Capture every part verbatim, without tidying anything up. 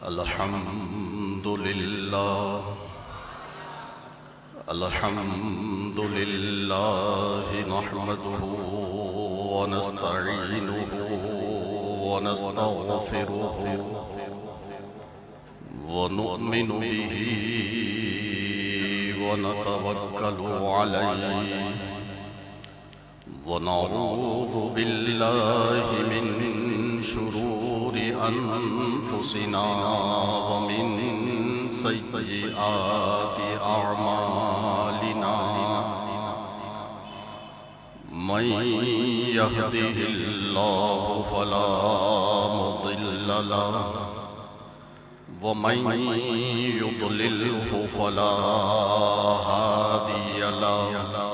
الحمد لله الحمد لله نحمده ونستعينه ونستغفره ونؤمن به ونتوكل عليه ونعوذ بالله من شرور أنفسنا ومن سيئات أعمالنا من يهده الله فلا مضل له ومن يضلله فلا هادي له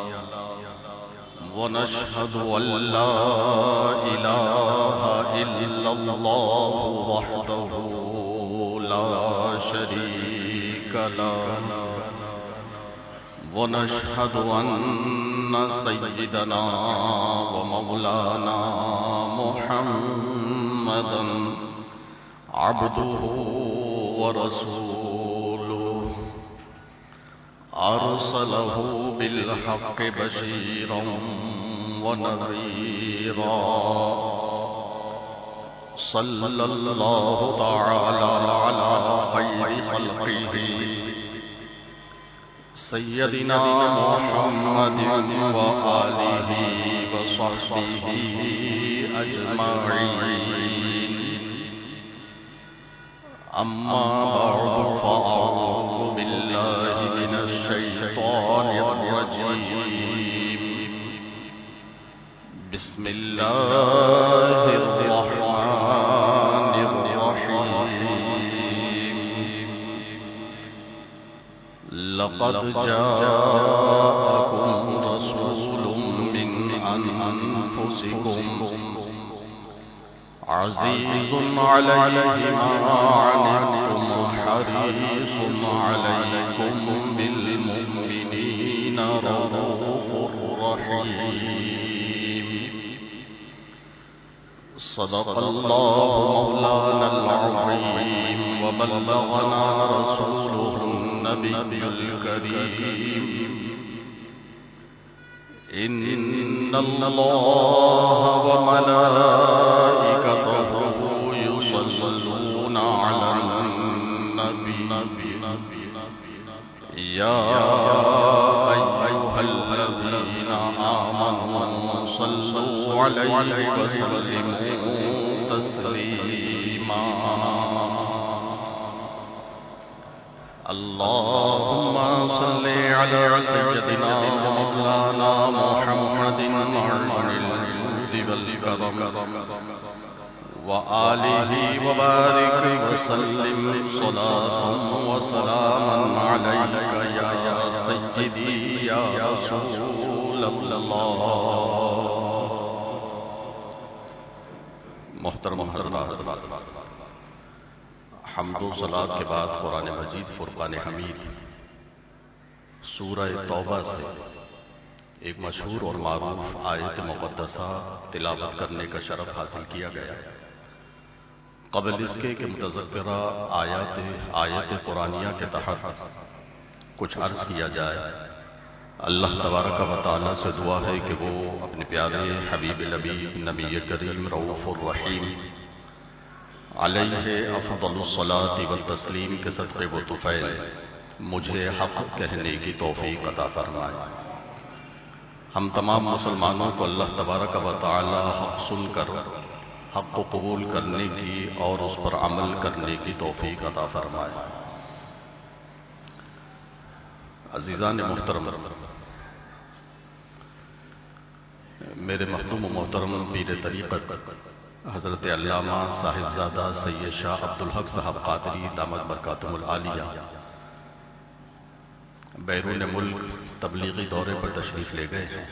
ونشهد أن لا إله إلا الله وحده لا شريك له ونشهد أن سيدنا ومولانا محمدا عبده ورسوله أرسله بالحق بشيرا ونذيرا صلى الله تعالى على خير خلقه سيدنا محمد وآله وصحبه أجمعين أما بعد فأعوذ بالله من الشيطان الرجيم بسم الله الرحمن الرحيم لقد جاءكم رسول من أنفسكم عزيز عليه ما عنتم حريص عليكم بالمؤمنين رؤوف رحيم صدق الله مولانا العظيم وبلغنا رسوله النبي الكريم إن الله وملائكته يصلون على النبي يا أيها الذين آمنوا صلوا عليه وسلموا تسليما اللهم صل على سيدنا ومولانا محمد معين الجود والكرم وآله وبارك وسلم صلاة وسلاما عليك يا سيدي يا رسول الله محترم حضرات، حمد و صلاۃ کے بعد قرآن مجید فرقان حمید سورہ توبہ سے ایک مشہور اور معروف آیت مقدسہ تلاوت کرنے کا شرف حاصل کیا گیا۔ قبل اس کے کہ متذکرہ آیات آیت قرآنیہ کے تحت کچھ عرض کیا جائے، اللہ تبارک و تعالی سے دعا ہے کہ وہ اپنے پیارے حبیب نبی نبی کریم رؤوف الرحیم علیہ افضل الصلاۃ والتسلیم کے صدقے و طفیل مجھے حق کہنے کی توفیق عطا فرمائے۔ ہم تمام مسلمانوں کو اللہ تبارک و تعالی حق سن کر حق کو قبول کرنے کی اور اس پر عمل کرنے کی توفیق عطا فرمائے۔ عزیزان محترم، میرے مخدوم و محترم پیر طریقت حضرت علامہ صاحبزادہ سید شاہ عبدالحق صاحب قادری دامت برکاتہم العالیہ بیرون ملک تبلیغی دورے پر تشریف لے گئے ہیں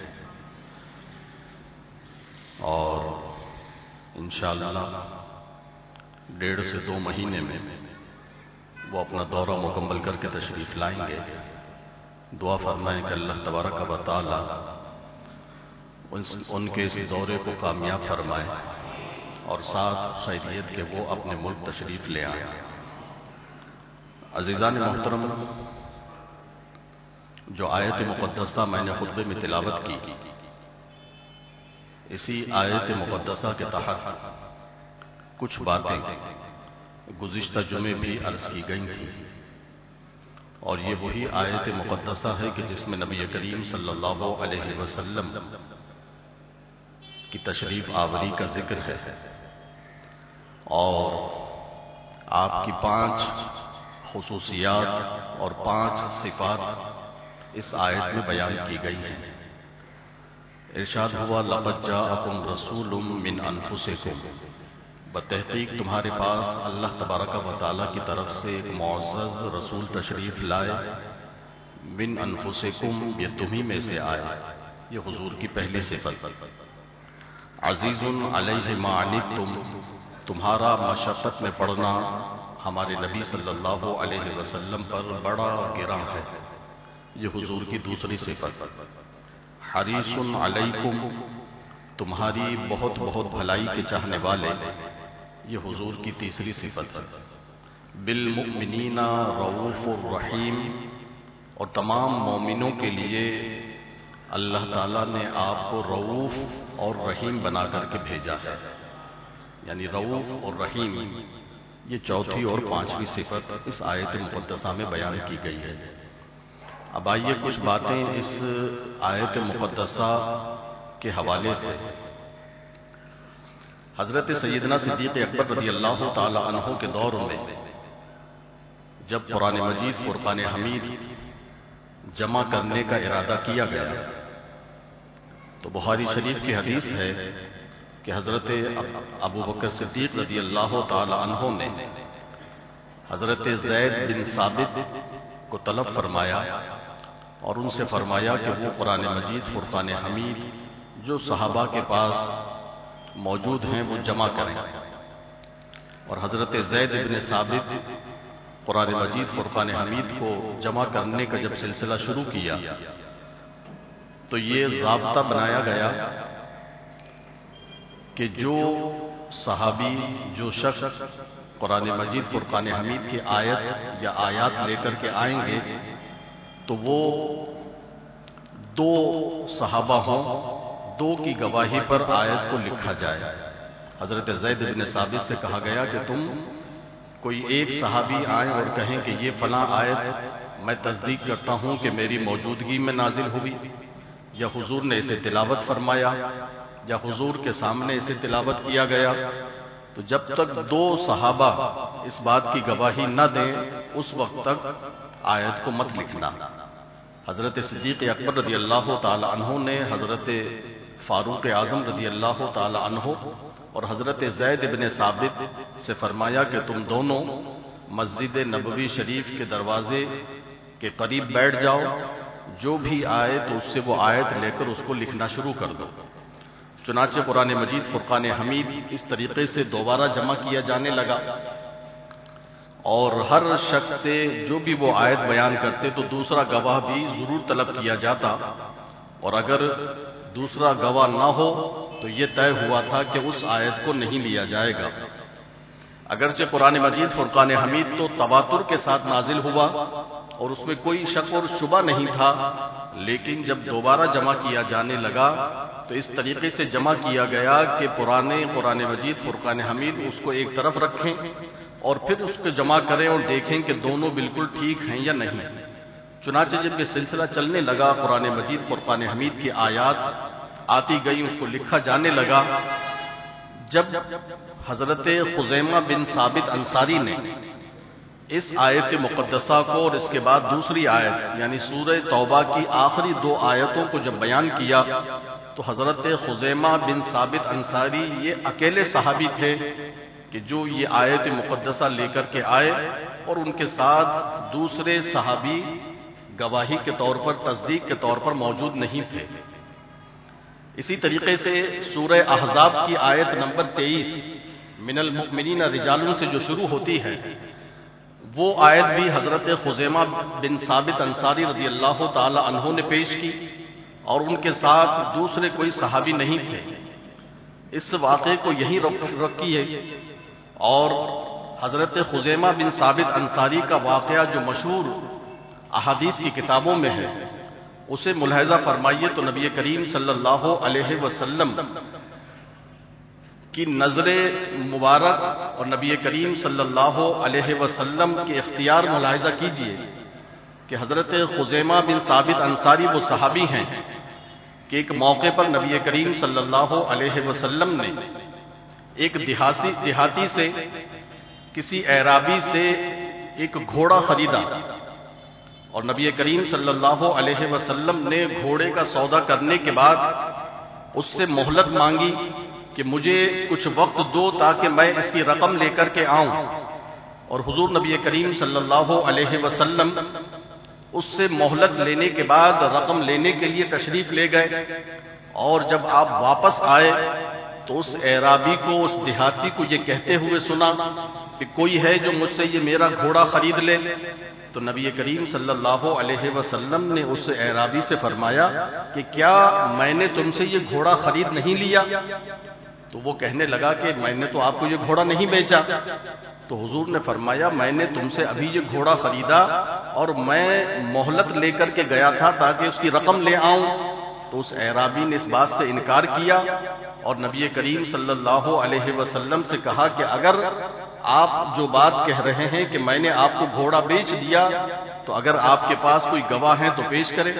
اور انشاءاللہ ڈیڑھ سے دو مہینے میں وہ اپنا دورہ مکمل کر کے تشریف لائیں گے۔ دعا فرمائیں کہ اللہ تبارک و تعالی ان کے اس دورے کو کامیاب فرمائے اور ساتھ خیریت کے وہ اپنے ملک تشریف لے آئیں۔ عزیزان محترم، جو آیت مقدسہ میں نے خطبے میں تلاوت کی، اسی آیت مقدسہ کے تحت کچھ باتیں گزشتہ جمعے بھی عرض کی گئی تھیں، اور یہ وہی آیت مقدسہ ہے کہ جس میں نبی کریم صلی اللہ علیہ وسلم کی تشریف آوری کا ذکر ہے، اور آپ کی پانچ خصوصیات اور پانچ صفات اس آیت میں بیان کی گئی ہیں۔ ارشاد ہوا لقد جاءکم رسول من انفسکم، بتحقیق تمہارے پاس اللہ تبارک و تعالی کی طرف سے ایک معزز رسول تشریف لائے، من انفسکم، یہ تمہیں میں سے آئے، یہ حضور کی پہلی صفت۔ عزیز علیہ ما عنتم، تمہارا مشقت میں پڑنا ہمارے نبی صلی اللہ علیہ وسلم پر بڑا گراں ہے، یہ حضور کی دوسری صفت۔ حریص علیکم، تمہاری بہت بہت بھلائی کے چاہنے والے، یہ حضور کی تیسری صفت ہے۔ بالمؤمنین رؤوف الرحیم، اور تمام مومنوں کے لیے اللہ تعالیٰ نے آپ کو رؤوف اور رحیم بنا کر کے بھیجا ہے، یعنی رؤوف اور رحیم، یہ چوتھی اور پانچویں صفت اس آیت مقدسہ میں بیان کی گئی ہے۔ اب آئیے کچھ باتیں اس آیت مقدسہ کے حوالے سے۔ حضرت سیدنا صدیق اکبر رضی اللہ تعالی عنہ کے دور میں جب قرآن مجید فرقان حمید جمع کرنے کا ارادہ کیا گیا تو بخاری شریف کی حدیث ہے کہ حضرت ابو بکر صدیق رضی اللہ تعالی عنہ نے حضرت زید بن ثابت کو طلب فرمایا اور ان سے فرمایا کہ وہ قرآن مجید فرقان حمید جو صحابہ کے پاس موجود ہیں وہ جمع کریں، اور حضرت زید بن ثابت قرآن مجید فرقان حمید کو جمع کرنے کا جب سلسلہ شروع کیا تو یہ ضابطہ بنایا گیا کہ جو صحابی، جو شخص قرآن مجید فرقان حمید کی آیت یا آیات لے کر کے آئیں گے تو وہ دو صحابہ ہوں، دو کی گواہی پر آیت کو لکھا جائے۔ حضرت زید بن ثابت سے کہا گیا کہ تم کوئی ایک صحابی آئیں اور کہیں کہ یہ فلاں آیت میں تصدیق کرتا ہوں کہ میری موجودگی میں نازل ہوئی، یا حضور نے اسے تلاوت فرمایا، یا حضور کے سامنے اسے تلاوت کیا گیا، تو جب تک دو صحابہ اس بات کی گواہی نہ دیں اس وقت تک آیت کو مت لکھنا۔ حضرت صدیق اکبر رضی اللہ تعالی عنہ نے حضرت فاروق اعظم رضی اللہ تعالی عنہ اور حضرت زید بن ثابت سے فرمایا کہ تم دونوں مسجد نبوی شریف کے دروازے کے قریب بیٹھ جاؤ، جو بھی آئے تو اس سے وہ آیت لے کر اس کو لکھنا شروع کر دو۔ چنانچہ قرآن مجید فرقان حمید اس طریقے سے دوبارہ جمع کیا جانے لگا، اور ہر شخص سے جو بھی وہ آیت بیان کرتے تو دوسرا گواہ بھی ضرور طلب کیا جاتا، اور اگر دوسرا گواہ نہ ہو تو یہ طے ہوا تھا کہ اس آیت کو نہیں لیا جائے گا۔ اگرچہ قرآن مجید فرقان حمید تو تواتر کے ساتھ نازل ہوا اور اس میں کوئی شک اور شبہ نہیں تھا، لیکن جب دوبارہ جمع کیا جانے لگا تو اس طریقے سے جمع کیا گیا کہ پرانے قرآن مجید فرقان حمید اس کو ایک طرف رکھیں اور پھر اس کو جمع کریں اور دیکھیں کہ دونوں بالکل ٹھیک ہیں یا نہیں۔ چنانچہ جب یہ سلسلہ چلنے لگا، قرآن مجید فرقان حمید کی آیات آتی گئی، اس کو لکھا جانے لگا۔ جب حضرت خزیمہ بن ثابت انصاری نے اس آیت مقدسہ کو اور اس کے بعد دوسری آیت یعنی سورہ توبہ کی آخری دو آیتوں کو جب بیان کیا تو حضرت خزیمہ بن ثابت انصاری یہ اکیلے صحابی تھے کہ جو یہ آیت مقدسہ لے کر کے آئے، اور ان کے ساتھ دوسرے صحابی گواہی کے طور پر، تصدیق کے طور پر موجود نہیں تھے۔ اسی طریقے سے سورہ احزاب کی آیت نمبر تیئیس من المؤمنین رجال سے جو شروع ہوتی ہے، وہ آیت بھی حضرت خزیمہ بن ثابت انصاری رضی اللہ تعالی عنہ نے پیش کی، اور ان کے ساتھ دوسرے کوئی صحابی نہیں تھے۔ اس واقعے کو یہیں رکھی ہے، اور حضرت خزیمہ بن ثابت انصاری کا واقعہ جو مشہور احادیث کی کتابوں میں ہے اسے ملاحظہ فرمائیے تو نبی کریم صلی اللہ علیہ وسلم کی نظر مبارک اور نبی کریم صلی اللہ علیہ وسلم کے اختیار ملاحظہ کیجئے کہ حضرت خزیمہ بن ثابت انصاری وہ صحابی ہیں کہ ایک موقع پر نبی کریم صلی اللہ علیہ وسلم نے ایک دیہاتی دیہاتی سے کسی اعرابی سے ایک گھوڑا خریدا اور نبی کریم صلی اللہ علیہ وسلم نے گھوڑے کا سودا کرنے کے بعد اس سے مہلت مانگی کہ مجھے کچھ وقت دو تاکہ میں اس کی رقم لے کر کے آؤں، اور حضور نبی کریم صلی اللہ علیہ وسلم اس سے مہلت لینے کے بعد رقم لینے کے لیے تشریف لے گئے، اور جب آپ واپس آئے تو اس اعرابی کو، اس دیہاتی کو یہ کہتے ہوئے سنا کہ کوئی ہے جو مجھ سے یہ میرا گھوڑا خرید لے؟ تو نبی کریم صلی اللہ علیہ وسلم نے اس اعرابی سے فرمایا کہ کیا میں نے تم سے یہ گھوڑا خرید نہیں لیا؟ تو وہ کہنے لگا کہ میں نے تو آپ کو یہ گھوڑا نہیں بیچا۔ تو حضور نے فرمایا میں نے تم سے ابھی یہ گھوڑا خریدا اور میں مہلت لے کر کے گیا تھا تاکہ اس کی رقم لے آؤں۔ تو اس اعرابی نے اس بات سے انکار کیا اور نبی کریم صلی اللہ علیہ وسلم سے کہا کہ اگر آپ جو بات کہہ رہے ہیں کہ میں نے آپ کو گھوڑا بیچ دیا تو اگر آپ کے پاس کوئی گواہ ہے تو پیش کریں،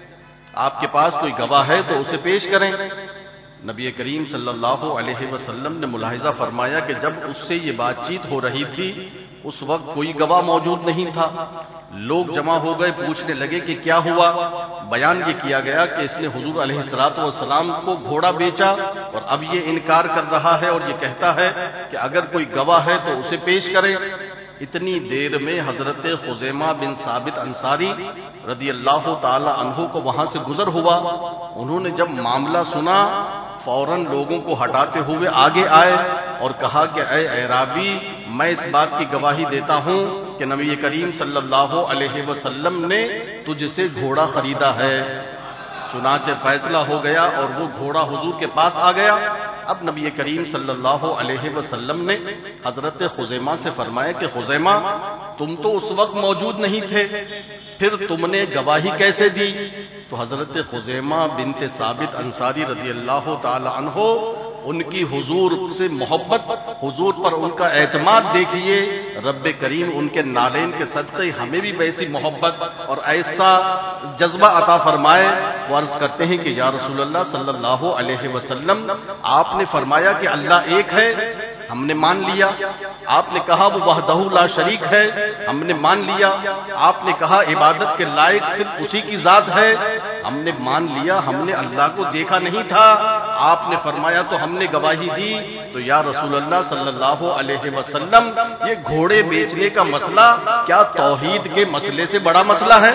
آپ کے پاس کوئی گواہ ہے تو اسے پیش کریں۔ نبی کریم صلی اللہ علیہ وسلم نے ملاحظہ فرمایا کہ جب اس سے یہ بات چیت ہو رہی تھی اس وقت کوئی گواہ موجود نہیں تھا۔ لوگ جمع ہو گئے، پوچھنے لگے کہ کیا ہوا؟ بیان یہ کیا گیا کہ اس نے حضور علیہ الصلوۃ والسلام کو گھوڑا بیچا اور اب یہ انکار کر رہا ہے اور یہ کہتا ہے کہ اگر کوئی گواہ ہے تو اسے پیش کرے۔ اتنی دیر میں حضرت خزیمہ بن ثابت انصاری رضی اللہ تعالی عنہ کو وہاں سے گزر ہوا۔ انہوں نے جب معاملہ سنا فوراً لوگوں کو ہٹاتے ہوئے آگے آئے اور کہا کہ اے اعرابی، میں اس بات کی گواہی دیتا ہوں کہ نبی کریم صلی اللہ علیہ وسلم نے تجھ سے گھوڑا خریدا ہے۔ چنانچہ فیصلہ ہو گیا اور وہ گھوڑا حضور کے پاس آ گیا۔ اب نبی کریم صلی اللہ علیہ وسلم نے حضرت خزیمہ سے فرمایا کہ خزیمہ، تم تو اس وقت موجود نہیں تھے، پھر تم نے گواہی کیسے دی؟ تو حضرت خزیمہ بنت ثابت انصاری رضی اللہ تعالی عنہ، ان کی حضور سے محبت، حضور پر ان کا اعتماد دیکھیے، رب کریم ان کے نالین کے صدقے ہمیں بھی ویسی محبت اور ایسا جذبہ عطا فرمائے۔ وہ عرض کرتے ہیں کہ یا رسول اللہ صلی اللہ علیہ وسلم، آپ نے فرمایا کہ اللہ ایک ہے، ہم نے مان لیا۔ آپ نے کہا وہ وحدہ لا شریک ہے، ہم نے مان لیا۔ آپ نے کہا عبادت کے لائق صرف اسی کی ذات ہے، ہم نے مان لیا۔ ہم نے اللہ کو دیکھا نہیں تھا، آپ نے فرمایا تو ہم نے گواہی دی۔ تو یا رسول اللہ صلی اللہ علیہ وسلم، یہ گھوڑے بیچنے کا مسئلہ کیا توحید کے مسئلے سے بڑا مسئلہ ہے؟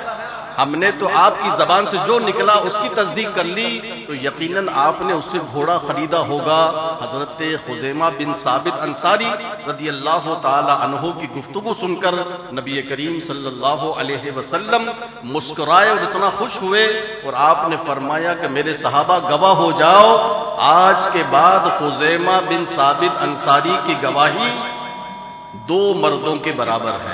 ہم نے تو آپ کی زبان سے جو نکلا اس کی تصدیق کر لی، تو یقیناً آپ نے اس سے گھوڑا خریدا ہوگا۔ حضرت خزیمہ بن ثابت انصاری رضی اللہ تعالی عنہ کی گفتگو سن کر نبی کریم صلی اللہ علیہ وسلم مسکرائے اور اتنا خوش ہوئے، اور آپ نے فرمایا کہ میرے صحابہ گواہ ہو جاؤ، آج کے بعد خزیمہ بن ثابت انصاری کی گواہی دو مردوں کے برابر ہے۔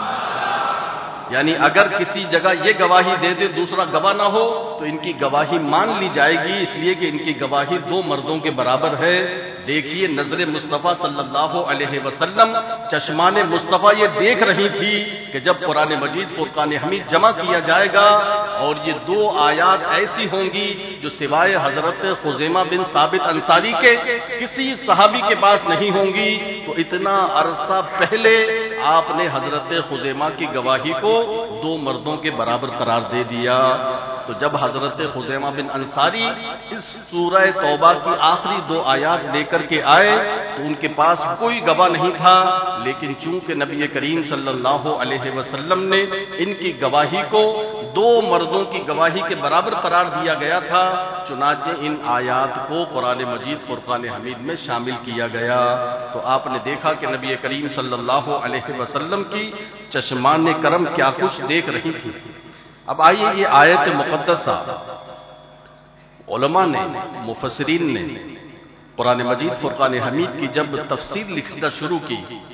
یعنی اگر کسی جگہ یہ گواہی دے دے دوسرا گواہ نہ ہو تو ان کی گواہی مان لی جائے گی، اس لیے کہ ان کی گواہی دو مردوں کے برابر ہے۔ دیکھیے نظر مصطفیٰ صلی اللہ علیہ وسلم، چشمان مصطفیٰ یہ دیکھ رہی تھی کہ جب قرآن مجید فرقان حمید جمع کیا جائے گا اور یہ دو آیات ایسی ہوں گی جو سوائے حضرت خزیمہ بن ثابت انصاری کے کسی صحابی کے پاس نہیں ہوں گی، تو اتنا عرصہ پہلے آپ نے حضرت خزیمہ کی گواہی کو دو مردوں کے برابر قرار دے دیا۔ تو جب حضرت خزیمہ بن انصاری اس سورہ توبہ کی آخری دو آیات لے کر کے آئے تو ان کے پاس کوئی گواہ نہیں تھا، لیکن چونکہ نبی کریم صلی اللہ علیہ وسلم نے ان کی گواہی کو دو مردوں کی گواہی کے برابر قرار دیا گیا تھا، چنانچہ ان آیات کو قرآن مجید فرقان حمید میں شامل کیا گیا۔ تو آپ نے دیکھا کہ نبی کریم صلی اللہ علیہ وسلم کی چشمان کرم کیا کچھ دیکھ رہی تھی۔ اب آئیے یہ آیت مقدسہ علماء نے، مفسرین نے قرآن مجید فرقان حمید کی جب تفسیر لکھنا شروع کی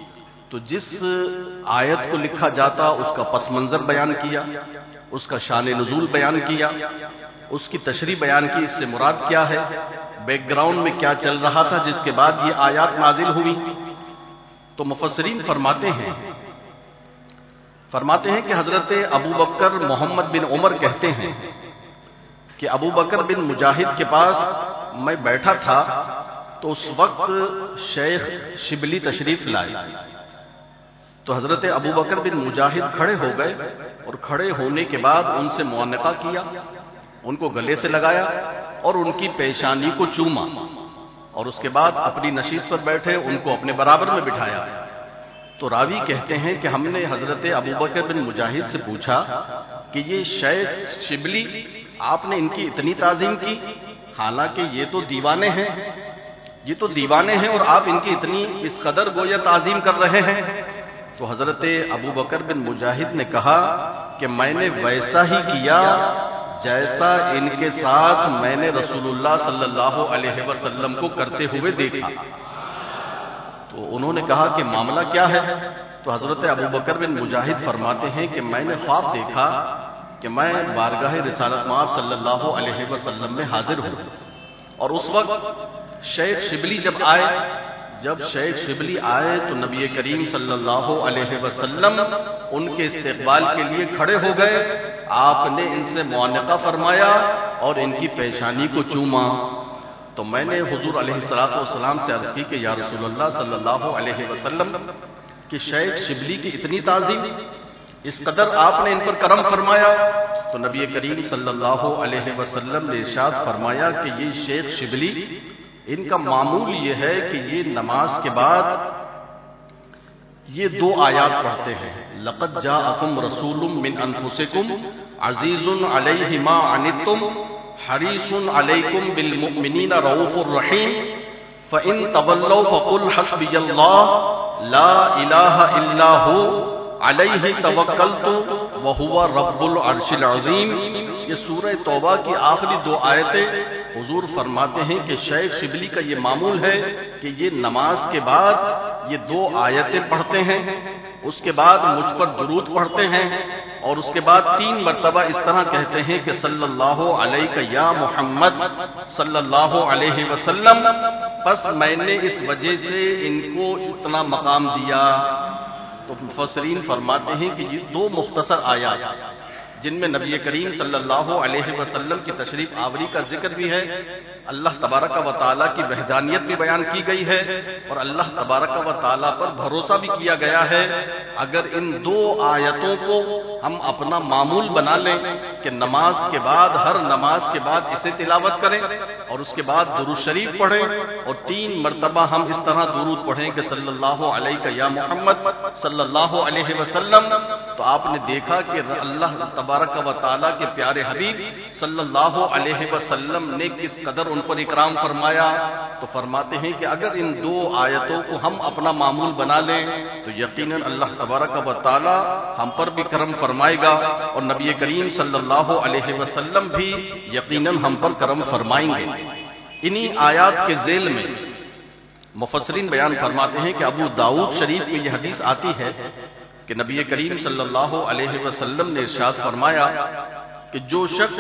تو جس آیت کو لکھا جاتا اس کا پس منظر بیان کیا، اس کا شان نزول بیان کیا، اس کی تشریح بیان کی، اس سے مراد کیا ہے، بیک گراؤنڈ میں کیا چل رہا تھا جس کے بعد یہ آیات نازل ہوئی۔ تو مفسرین فرماتے ہیں فرماتے ہیں کہ حضرت ابو بکر محمد بن عمر کہتے ہیں کہ ابو بکر بن مجاہد کے پاس میں بیٹھا تھا تو اس وقت شیخ شبلی تشریف لائے، تو حضرت ابو بکر بن مجاہد کھڑے ہو گئے اور کھڑے ہونے کے بعد ان سے معانقہ کیا، ان کو گلے سے لگایا اور ان کی پیشانی کو چوما، اور اس کے بعد اپنی نشیب پر بیٹھے ان کو اپنے برابر میں بٹھایا۔ تو راوی کہتے ہیں کہ ہم نے حضرت ابو بکر بن مجاہد سے پوچھا کہ یہ شیخ شبلی آپ نے ان کی اتنی تعظیم کی، حالانکہ یہ تو دیوانے ہیں یہ تو دیوانے ہیں اور آپ ان کی اتنی اس قدر گویا تعظیم کر رہے ہیں؟ تو حضرت ابو بکر بن مجاہد نے کہا کہ میں نے ویسا ہی کیا جیسا ان کے ساتھ میں نے رسول اللہ صلی اللہ علیہ وسلم کو کرتے ہوئے دیکھا۔ تو انہوں نے کہا کہ معاملہ کیا ہے؟ تو حضرت ابو بکر بن مجاہد فرماتے ہیں کہ میں نے خواب دیکھا کہ میں بارگاہ رسالت مآب صلی اللہ علیہ وسلم میں حاضر ہوں، اور اس وقت شیخ شبلی جب آئے جب شیخ شبلی آئے تو نبی کریم صلی اللہ علیہ وسلم ان کے استقبال کے لیے کھڑے ہو گئے، آپ نے ان سے معانقہ فرمایا اور ان کی پیشانی کو چوما۔ تو میں نے حضور علیہ الصلوۃ والسلام سے عرض کی کہ یا رسول اللہ صلی اللہ علیہ وسلم کہ شیخ شبلی کی اتنی تعظیم، اس قدر آپ نے ان پر کرم فرمایا؟ تو نبی کریم صلی اللہ علیہ وسلم نے ارشاد فرمایا کہ یہ شیخ شبلی ان کا معمول یہ ہے کہ یہ نماز کے بعد یہ دو آیات پڑھتے ہیں، لقد جاءکم رسول من انفسکم عزیز علیہ ما عنتم حریص علیکم بالمؤمنین رؤوف الرحیم فإن تولوا فقل حسبی اللہ لا الہ الا ہو علیہ توکلت وہو رب العرش العظیم۔ یہ سورہ توبہ کی آخری دو آیتیں حضور فرماتے ہیں کہ شیخ شبلی کا یہ معمول ہے کہ یہ نماز کے بعد یہ دو آیتیں پڑھتے ہیں، اس کے بعد مجھ پر درود پڑھتے ہیں، اور اس کے بعد تین مرتبہ اس طرح کہتے ہیں کہ صلی اللہ علیہ یا محمد صلی اللہ علیہ وسلم، بس میں نے اس وجہ سے ان کو اتنا مقام دیا۔ تو مفسرین فرماتے ہیں کہ یہ دو مختصر آیات جن میں نبی کریم صلی اللہ علیہ وسلم کی تشریف آوری کا ذکر بھی ہے، اللہ تبارک و تعالیٰ کی وحدانیت بھی بیان کی گئی ہے، اور اللہ تبارک و تعالیٰ پر بھروسہ بھی کیا گیا ہے۔ اگر ان دو آیتوں کو ہم اپنا معمول بنا لیں کہ نماز کے بعد ہر نماز کے بعد اسے تلاوت کریں اور اس کے بعد درود شریف پڑھیں اور تین مرتبہ ہم اس طرح درود پڑھیں کہ صلی اللہ علیہ یا محمد صلی اللہ علیہ وسلم، تو آپ نے دیکھا کہ اللہ تبارک و تعالیٰ کے پیارے حبیب صلی اللہ علیہ وسلم نے کس قدر ان پر اکرام فرمایا۔ تو فرماتے ہیں کہ اگر ان دو آیتوں کو ہم اپنا معمول بنا لیں تو یقیناً اللہ تبارک و تعالیٰ ہم پر بھی کرم فرمائے گا، اور نبی کریم صلی اللہ علیہ وسلم بھی یقیناً ہم پر کرم فرمائیں گے۔ انہی آیات کے ذیل میں مفسرین بیان فرماتے ہیں کہ ابو داؤد شریف میں یہ حدیث آتی ہے کہ نبی کریم صلی اللہ علیہ وسلم نے ارشاد فرمایا کہ جو شخص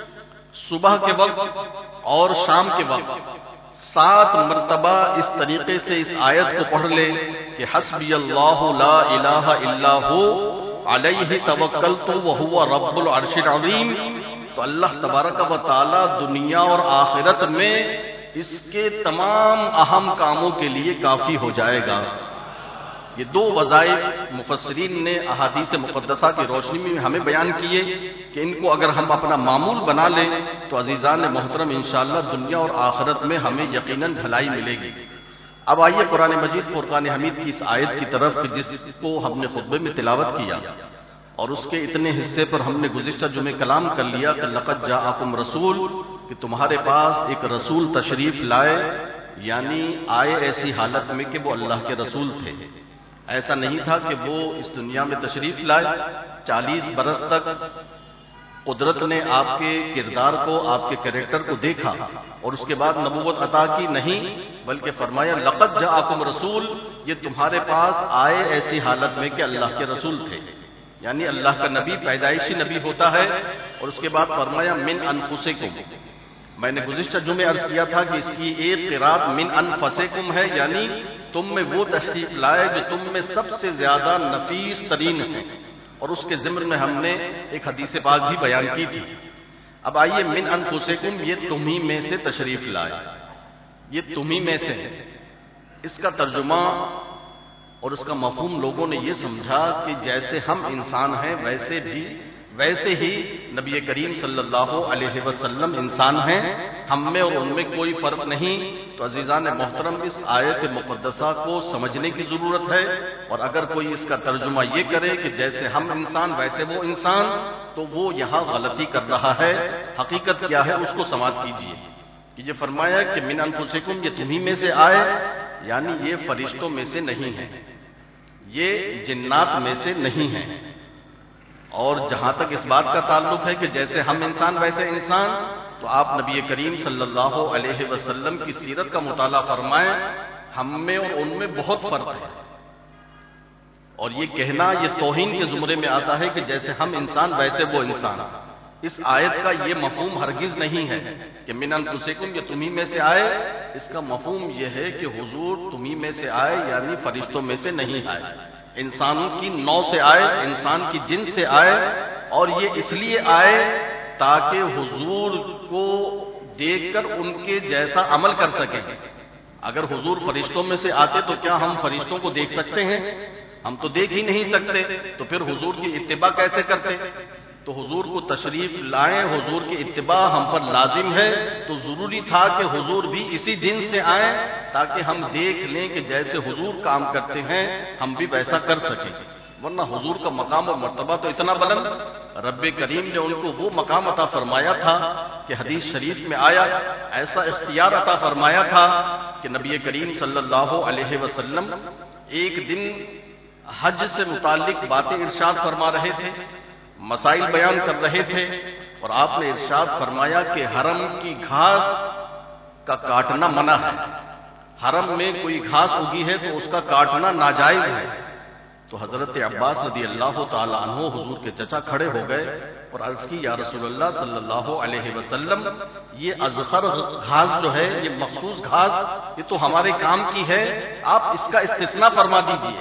صبح کے وقت اور شام کے وقت سات مرتبہ اس طریقے سے اس آیت کو پڑھ لے کہ حسبی اللہ لا الہ الا ہو علیہ توکلت وہو رب العرش العظیم، تو اللہ تبارک و تعالی دنیا اور آخرت میں اس کے تمام اہم کاموں کے لیے کافی ہو جائے گا۔ یہ دو وظائف مفسرین نے احادیث مقدسہ کی روشنی میں ہمیں بیان کیے کہ ان کو اگر ہم اپنا معمول بنا لیں تو عزیزان محترم انشاءاللہ دنیا اور آخرت میں ہمیں یقیناً بھلائی ملے گی۔ اب آئیے قرآن مجید فرقان حمید کی اس آیت کی طرف جس کو ہم نے خطبے میں تلاوت کیا اور اس کے اتنے حصے پر ہم نے گزشتہ جمعے کلام کر لیا کہ لقد جاءکم رسول، کہ تمہارے پاس ایک رسول تشریف لائے، یعنی آئے ایسی حالت میں کہ وہ اللہ کے رسول تھے، ایسا نہیں تھا کہ وہ اس دنیا میں تشریف لائے چالیس برس تک قدرت نے آپ کے کردار کو آپ کے کریکٹر کو دیکھا اور اس کے بعد نبوت عطا کی، نہیں، بلکہ فرمایا لقد جاءکم رسول، یہ تمہارے پاس آئے ایسی حالت میں کہ اللہ کے رسول تھے، یعنی اللہ کا نبی پیدائشی نبی ہوتا ہے۔ اور اس کے بعد فرمایا من انفسکم، میں نے گزشتہ جمعے عرض کیا تھا کہ اس کی ایک قرات من انفسکم ہے، یعنی تم میں وہ تشریف لائے جو تم میں سب سے زیادہ نفیس ترین ہے، اور اس کے ضمن میں ہم نے ایک حدیث پاک بھی بیان کی تھی۔ اب آئیے من انفسکم، یہ تمہیں میں سے تشریف لائے، یہ تمہیں میں سے ہے۔ اس کا ترجمہ اور اس کا مفہوم لوگوں نے یہ سمجھا کہ جیسے ہم انسان ہیں ویسے بھی ویسے ہی نبی کریم صلی اللہ علیہ وسلم انسان ہیں، ہم میں اور ان میں کوئی فرق نہیں۔ تو عزیزان محترم، اس آیت مقدسہ کو سمجھنے کی ضرورت ہے، اور اگر کوئی اس کا ترجمہ یہ کرے کہ جیسے ہم انسان ویسے وہ انسان، تو وہ یہاں غلطی کر رہا ہے۔ حقیقت کیا ہے اس کو سماعت کیجیے کہ یہ فرمایا کہ من انفسکم، یہ تمہیں میں سے آئے، یعنی یہ فرشتوں میں سے نہیں ہے، یہ جنات میں سے نہیں ہے۔ اور جہاں تک اس بات کا تعلق ہے کہ جیسے ہم انسان ویسے انسان، تو آپ نبی کریم صلی اللہ علیہ وسلم کی سیرت کا مطالعہ فرمائیں، ہم میں اور ان میں بہت فرق ہے۔ اور یہ کہنا یہ توہین کے زمرے میں آتا ہے کہ جیسے ہم انسان ویسے وہ انسان۔ اس آیت کا یہ مفہوم ہرگز نہیں ہے کہ من انفسکم، یہ تمہیں میں سے آئے۔ اس کا مفہوم یہ ہے کہ حضور تمہیں میں سے آئے، یعنی فرشتوں میں سے نہیں آئے، انسانوں کی نوع سے آئے، انسان کی جنس سے آئے، اور یہ اس لیے آئے تاکہ حضور کو دیکھ کر ان کے جیسا عمل کر سکیں۔ اگر حضور فرشتوں میں سے آتے تو کیا ہم فرشتوں کو دیکھ سکتے ہیں؟ ہم تو دیکھ ہی نہیں سکتے، تو پھر حضور کی اتباع کیسے کرتے؟ تو حضور کو تشریف لائیں، حضور کی اتباع ہم پر لازم ہے، تو ضروری تھا کہ حضور بھی اسی جنس سے آئیں تاکہ ہم دیکھ لیں کہ جیسے حضور کام کرتے ہیں ہم بھی ویسا کر سکیں۔ ورنہ حضور کا مقام اور مرتبہ تو اتنا بلند، رب کریم نے ان کو وہ مقام عطا فرمایا تھا کہ حدیث شریف میں آیا، ایسا اختیار عطا فرمایا تھا کہ نبی کریم صلی اللہ علیہ وسلم ایک دن حج سے متعلق باتیں ارشاد فرما رہے تھے، مسائل بیان کر رہے تھے، اور آپ نے ارشاد فرمایا کہ حرم کی گھاس کا کاٹنا منع ہے، حرم میں کوئی گھاس اگی ہے تو اس کا کاٹنا ناجائز ہے۔ تو حضرت عباس رضی اللہ تعالی عنہ حضور کے چچا کھڑے ہو گئے اور عرض کی یا رسول اللہ صلی اللہ علیہ وسلم، یہ ازخر گھاس جو ہے، یہ مخصوص گھاس، یہ تو ہمارے کام کی ہے، آپ اس کا استثناء فرما دیجئے،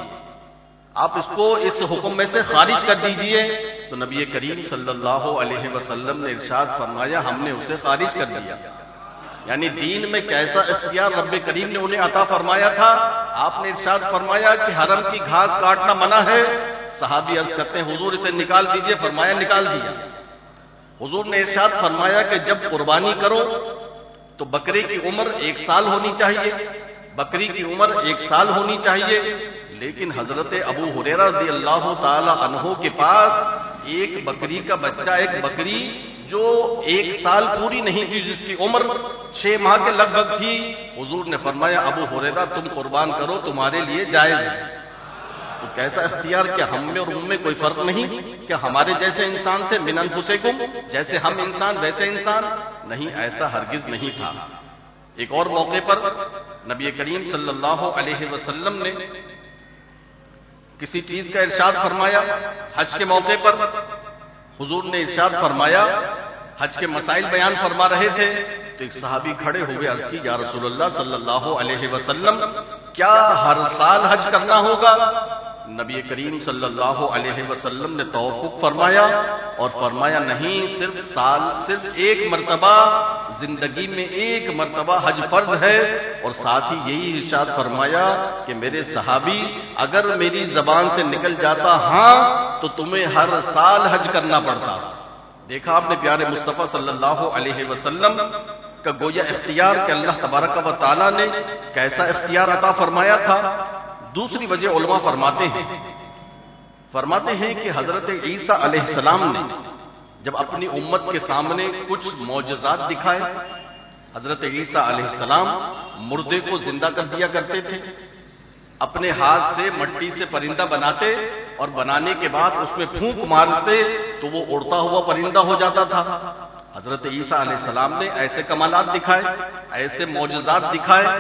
آپ اس کو اس حکم میں سے خارج کر دیجئے۔ تو نبی کریم صلی اللہ علیہ وسلم نے ارشاد فرمایا ہم نے اسے خارج کر دیا۔ یعنی دین میں کیسا اختیار رب کریم نے انہیں عطا فرمایا تھا۔ آپ نے ارشاد فرمایا کہ حرم کی گھاس کاٹنا منع ہے، صحابی عرض کرتے ہیں حضور اسے نکال دیجئے، فرمایا نکال دیا۔ حضور نے ارشاد فرمایا کہ جب قربانی کرو تو بکرے کی عمر ایک سال ہونی چاہیے، بکری کی عمر ایک سال ہونی چاہیے۔ لیکن حضرت ابو ہریرہ رضی اللہ تعالی عنہ کے پاس ایک بکری کا بچہ، ایک بکری جو ایک سال پوری نہیں تھی، جس کی عمر چھ ماہ کے لگ بھگ تھی، حضور نے فرمایا ابو ہریرہ تم قربان کرو، تمہارے لیے جائز ہے۔ تو کیسا اختیار، کہ ہم میں اور ان میں کوئی فرق نہیں، کہ ہمارے جیسے انسان سے من انفسکم، جیسے ہم انسان ویسے انسان نہیں، ایسا ہرگز نہیں تھا۔ ایک اور موقع پر نبی کریم صلی اللہ علیہ وسلم نے کسی چیز کا ارشاد فرمایا، حج کے موقع پر حضور نے ارشاد فرمایا، حج کے مسائل بیان فرما رہے تھے، تو ایک صحابی کھڑے ہوئے، عرض کی یا رسول اللہ صلی اللہ علیہ وسلم، کیا ہر سال حج کرنا ہوگا؟ نبی کریم صلی اللہ علیہ وسلم نے توقف فرمایا اور فرمایا نہیں، صرف سال صرف ایک مرتبہ زندگی میں ایک مرتبہ حج فرض ہے، اور ساتھ ہی یہی ارشاد فرمایا کہ میرے صحابی اگر میری زبان سے نکل جاتا ہاں تو تمہیں ہر سال حج کرنا پڑتا۔ دیکھا آپ نے پیارے مصطفیٰ صلی اللہ علیہ وسلم کا گویا اختیار کہ اللہ تبارک و تعالی نے کیسا اختیار عطا فرمایا تھا۔ دوسری وجہ علماء فرماتے ہیں فرماتے ہیں کہ حضرت عیسیٰ علیہ السلام نے جب اپنی امت کے سامنے کچھ معجزات دکھائے، حضرت عیسیٰ علیہ السلام مردے کو زندہ کر دیا کرتے تھے، اپنے ہاتھ سے مٹی سے پرندہ بناتے اور بنانے کے بعد اس میں پھونک مارتے تو وہ اڑتا ہوا پرندہ ہو جاتا تھا۔ حضرت عیسیٰ علیہ السلام نے ایسے کمالات دکھائے، ایسے معجزات دکھائے،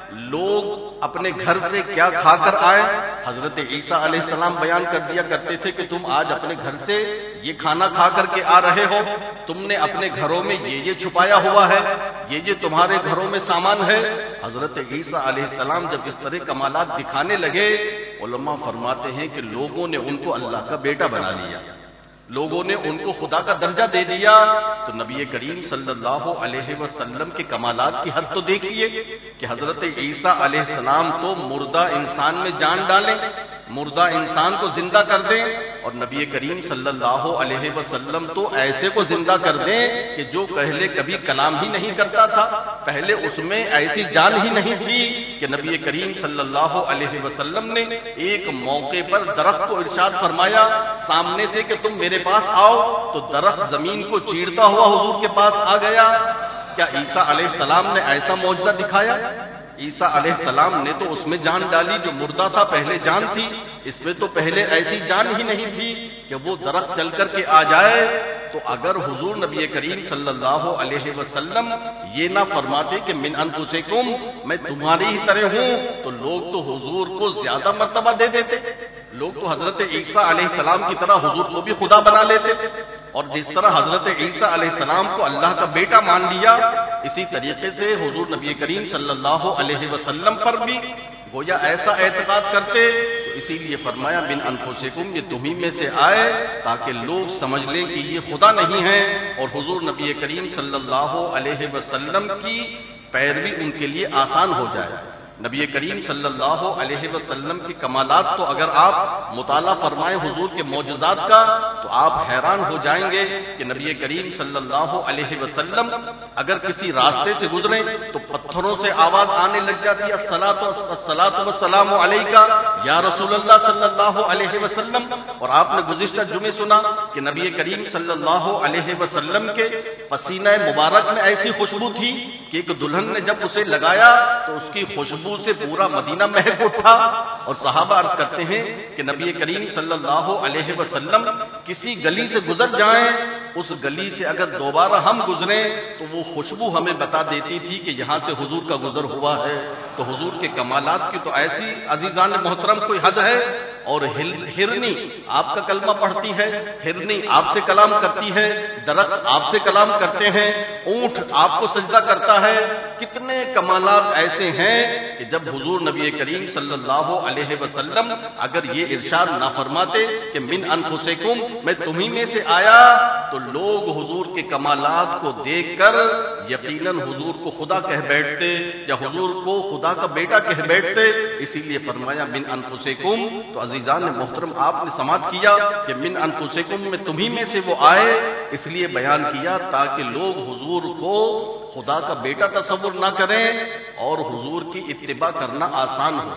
لوگ اپنے گھر سے کیا کھا کر آئے. حضرت عیسیٰ علیہ السلام بیان کر دیا کرتے تھے کہ تم آج اپنے گھر سے یہ کھانا کھا کر کے آ رہے ہو, تم نے اپنے گھروں میں یہ یہ چھپایا ہوا ہے, یہ یہ تمہارے گھروں میں سامان ہے. حضرت عیسیٰ علیہ السلام جب اس طرح کمالات دکھانے لگے, علماء فرماتے ہیں کہ لوگوں نے ان کو اللہ کا بیٹا بنا لیا, لوگوں نے ان کو خدا کا درجہ دے دیا. تو نبی کریم صلی اللہ علیہ وسلم کے کمالات کی حد تو دیکھیے کہ حضرت عیسیٰ علیہ السلام تو مردہ انسان میں جان ڈالیں, مردہ انسان کو زندہ کر دیں, اور نبی کریم صلی اللہ علیہ وسلم تو ایسے کو زندہ کر دیں کہ جو پہلے کبھی کلام ہی نہیں کرتا تھا, پہلے اس میں ایسی جان ہی نہیں تھی کہ نبی کریم صلی اللہ علیہ وسلم نے ایک موقع پر درخت کو ارشاد فرمایا سامنے سے کہ تم میرے پاس آؤ, تو درخت زمین کو چیرتا ہوا حضور کے پاس آ گیا. کیا عیسیٰ علیہ السلام نے ایسا معجزہ دکھایا؟ عیسیٰ علیہ السلام نے تو اس میں جان ڈالی, جو مردہ تھا پہلے جان تھی, اس میں تو پہلے ایسی جان ہی نہیں تھی کہ وہ درخت چل کر کے آ جائے. تو اگر حضور نبی کریم صلی اللہ علیہ وسلم یہ نہ فرماتے کہ من انفسکم, میں تمہاری ہی طرح ہوں, تو لوگ تو حضور کو زیادہ مرتبہ دے دیتے, لوگ تو حضرت عیسیٰ علیہ السلام کی طرح حضور کو بھی خدا بنا لیتے. اور جس طرح حضرت عیسیٰ علیہ السلام کو اللہ کا بیٹا مان لیا, اسی طریقے سے حضور نبی کریم صلی اللہ علیہ وسلم پر بھی گویا ایسا اعتقاد کرتے. تو اسی لیے فرمایا بن انفسکم, یہ تمہیں میں سے آئے تاکہ لوگ سمجھ لیں کہ یہ خدا نہیں ہے, اور حضور نبی کریم صلی اللہ علیہ وسلم کی پیروی ان کے لیے آسان ہو جائے. نبی کریم صلی اللہ علیہ وسلم کی کمالات تو اگر آپ مطالعہ فرمائیں حضور کے معجزات کا, تو آپ حیران ہو جائیں گے کہ نبی کریم صلی اللہ علیہ وسلم اگر کسی راستے سے گزریں تو پتھروں سے آواز آنے لگ جاتی ہے, الصلاۃ والسلام علیکا یا رسول اللہ صلی اللہ علیہ وسلم. اور آپ نے گزشتہ جمعے سنا کہ نبی کریم صلی اللہ علیہ وسلم کے پسینہ مبارک میں ایسی خوشبو تھی کہ ایک دلہن نے جب اسے لگایا تو اس کی خوشبو سے پورا مدینہ مہک اٹھا. اور صحابہ عرض کرتے ہیں کہ نبی کریم صلی اللہ علیہ وسلم کسی گلی سے گزر جائیں, اس گلی سے اگر دوبارہ ہم گزریں تو وہ خوشبو ہمیں بتا دیتی تھی کہ یہاں سے حضور کا گزر ہوا ہے. تو حضور کے کمالات کی تو ایسی عزیزان محترم کوئی حد ہے. اور ہرنی آپ کا کلمہ پڑھتی ہے, ہرنی آپ سے کلام کرتی ہے, درخت آپ سے کلام کرتے ہیں, اونٹ آپ کو سجدہ کرتا ہے. کتنے کمالات ایسے ہیں کہ جب حضور نبی کریم صلی اللہ علیہ وسلم اگر یہ ارشاد نہ فرماتے کہ من انفسکم, میں تمہیں میں سے آیا, تو لوگ حضور کے کمالات کو دیکھ کر یقیناً حضور کو خدا کہہ بیٹھتے یا حضور کو خدا کا بیٹا کہہ بیٹھتے. اسی لیے فرمایا من انفسکم. تو عزیزان محترم آپ نے سماعت کیا کہ من انفسکم میں تمہیں میں سے وہ آئے, اس لیے بیان کیا تاکہ لوگ حضور کو خدا کا بیٹا تصور نہ کریں اور حضور کی اتباع کرنا آسان ہو.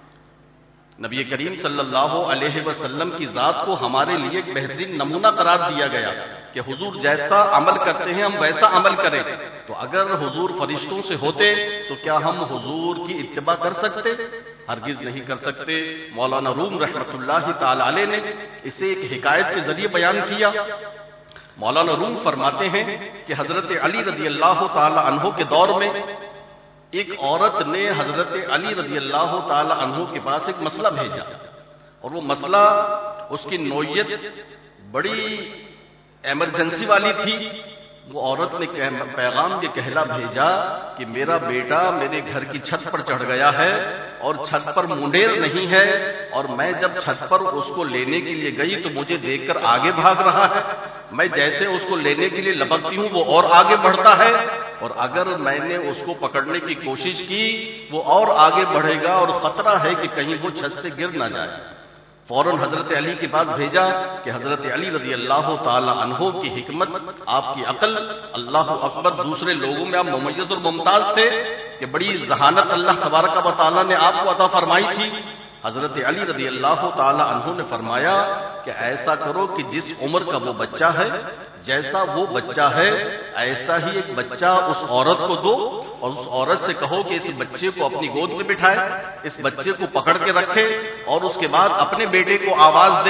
نبی کریم صلی اللہ علیہ وسلم کی ذات کو ہمارے لیے ایک بہترین نمونہ قرار دیا گیا کہ حضور جیسا عمل کرتے ہیں ہم ویسا عمل کریں. تو اگر حضور فرشتوں سے ہوتے تو کیا ہم حضور کی اتباع کر سکتے؟ ہرگز نہیں کر سکتے. مولانا روم رحمۃ اللہ تعالی علیہ نے اسے ایک حکایت کے ذریعے بیان کیا. مولانا روم فرماتے ہیں کہ حضرت علی رضی اللہ تعالی عنہ کے دور میں ایک عورت نے حضرت علی رضی اللہ تعالی عنہ کے پاس ایک مسئلہ بھیجا, اور وہ مسئلہ اس کی نوعیت بڑی ایمرجنسی والی تھی. وہ عورت نے پیغام یہ کہلا بھیجا کہ میرا بیٹا میرے گھر کی چھت پر چڑھ گیا ہے اور چھت پر منڈیر نہیں ہے, اور میں جب چھت پر اس کو لینے کے لیے گئی تو مجھے دیکھ کر آگے بھاگ رہا ہے. میں جیسے اس کو لینے کے لیے لپکتی ہوں وہ اور آگے بڑھتا ہے, اور اگر میں نے اس کو پکڑنے کی کوشش کی وہ اور آگے بڑھے گا, اور خطرہ ہے کہ کہیں وہ چھت سے گر نہ جائے. فوراً حضرت علی کے پاس بھیجا کہ حضرت علی رضی اللہ تعالی عنہ کی حکمت, آپ کی عقل, اللہ اکبر, دوسرے لوگوں میں آپ ممیز اور ممتاز تھے کہ بڑی ذہانت اللہ تبارک و تعالی نے آپ کو عطا فرمائی تھی. حضرت علی رضی اللہ تعالی عنہ نے فرمایا کہ ایسا کرو کہ جس عمر کا وہ بچہ ہے, جیسا وہ بچہ ہے ایسا ہی ایک بچہ اس عورت کو دو, اور اس عورت سے کہو کہ اس بچے کو اپنی گود میں بٹھائے, اس بچے کو پکڑ کے رکھے, اور اس کے بعد اپنے بیٹے کو آواز دے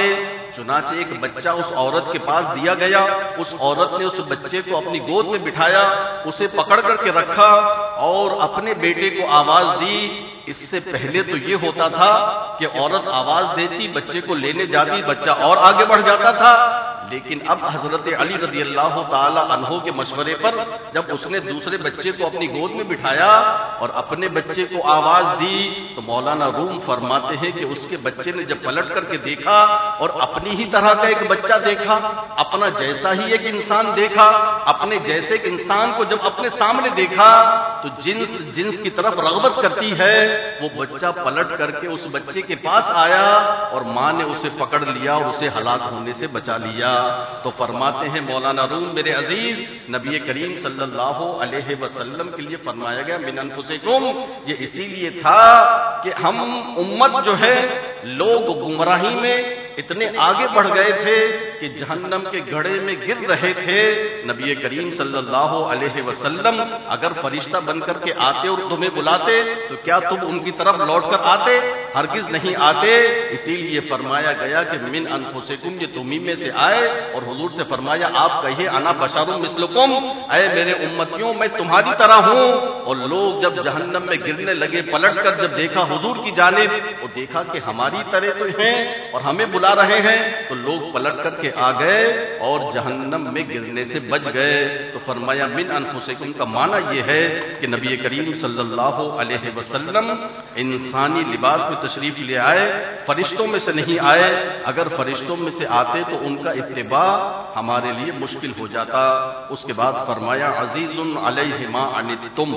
چنانچہ ایک بچہ اس عورت کے پاس دیا گیا، اس عورت نے اس بچے کو اپنی گود میں بٹھایا، اسے پکڑ کر کے رکھا اور اپنے بیٹے کو آواز دی۔ اس سے پہلے تو یہ ہوتا تھا کہ عورت آواز دیتی، بچے کو لینے جاتی، بچہ اور آگے بڑھ جاتا تھا، لیکن اب حضرت علی رضی اللہ تعالی عنہ کے مشورے پر جب اس نے دوسرے بچے کو اپنی گود میں بٹھایا اور اپنے بچے کو آواز دی تو مولانا روم فرماتے ہیں کہ اس کے بچے نے جب پلٹ کر کے دیکھا اور اپنی ہی طرح کا ایک بچہ دیکھا، اپنا جیسا ہی ایک انسان دیکھا، اپنے جیسے ایک انسان کو جب اپنے سامنے دیکھا تو جنس جنس کی طرف رغبت کرتی ہے، وہ بچہ پلٹ کر کے اس بچے کے پاس آیا اور ماں نے اسے پکڑ لیا اور اسے ہلاک ہونے سے بچا لیا۔ تو فرماتے ہیں مولانا روم میرے عزیز، نبی کریم صلی اللہ علیہ وسلم کے لیے فرمایا گیا من انفسکم، یہ اسی لیے تھا کہ ہم امت جو ہے لوگ گمراہی میں اتنے آگے بڑھ گئے تھے کہ جہنم کے گڑھے میں گر رہے تھے۔ نبی کریم صلی اللہ علیہ وسلم اگر فرشتہ بن کر کے آتے اور تمہیں بلاتے تو کیا تم ان کی طرف لوٹ کر آتے؟ ہرگز نہیں آتے۔ اسی لیے فرمایا گیا کہ من انفسکم، یہ تمہیں میں سے آئے، اور حضور سے فرمایا آپ کہیے انا بشر مثلکم، اے میرے امتیوں میں تمہاری طرح ہوں۔ اور لوگ جب جہنم میں گرنے لگے پلٹ کر جب دیکھا حضور کی جانب، وہ دیکھا کہ ہماری طرح تو ہیں اور ہمیں بلا رہے ہیں، تو لوگ پلٹ کر کے آ گئے اور جہنم میں گرنے سے بچ گئے۔ تو فرمایا من انفسکم کا معنی یہ ہے کہ نبی کریم صلی اللہ علیہ وسلم انسانی لباس میں تشریف لے آئے، فرشتوں میں سے نہیں آئے۔ اگر فرشتوں میں سے آتے تو ان کا اتباع ہمارے لیے مشکل ہو جاتا۔ اس کے بعد فرمایا عزیز علیہ ما عنتم،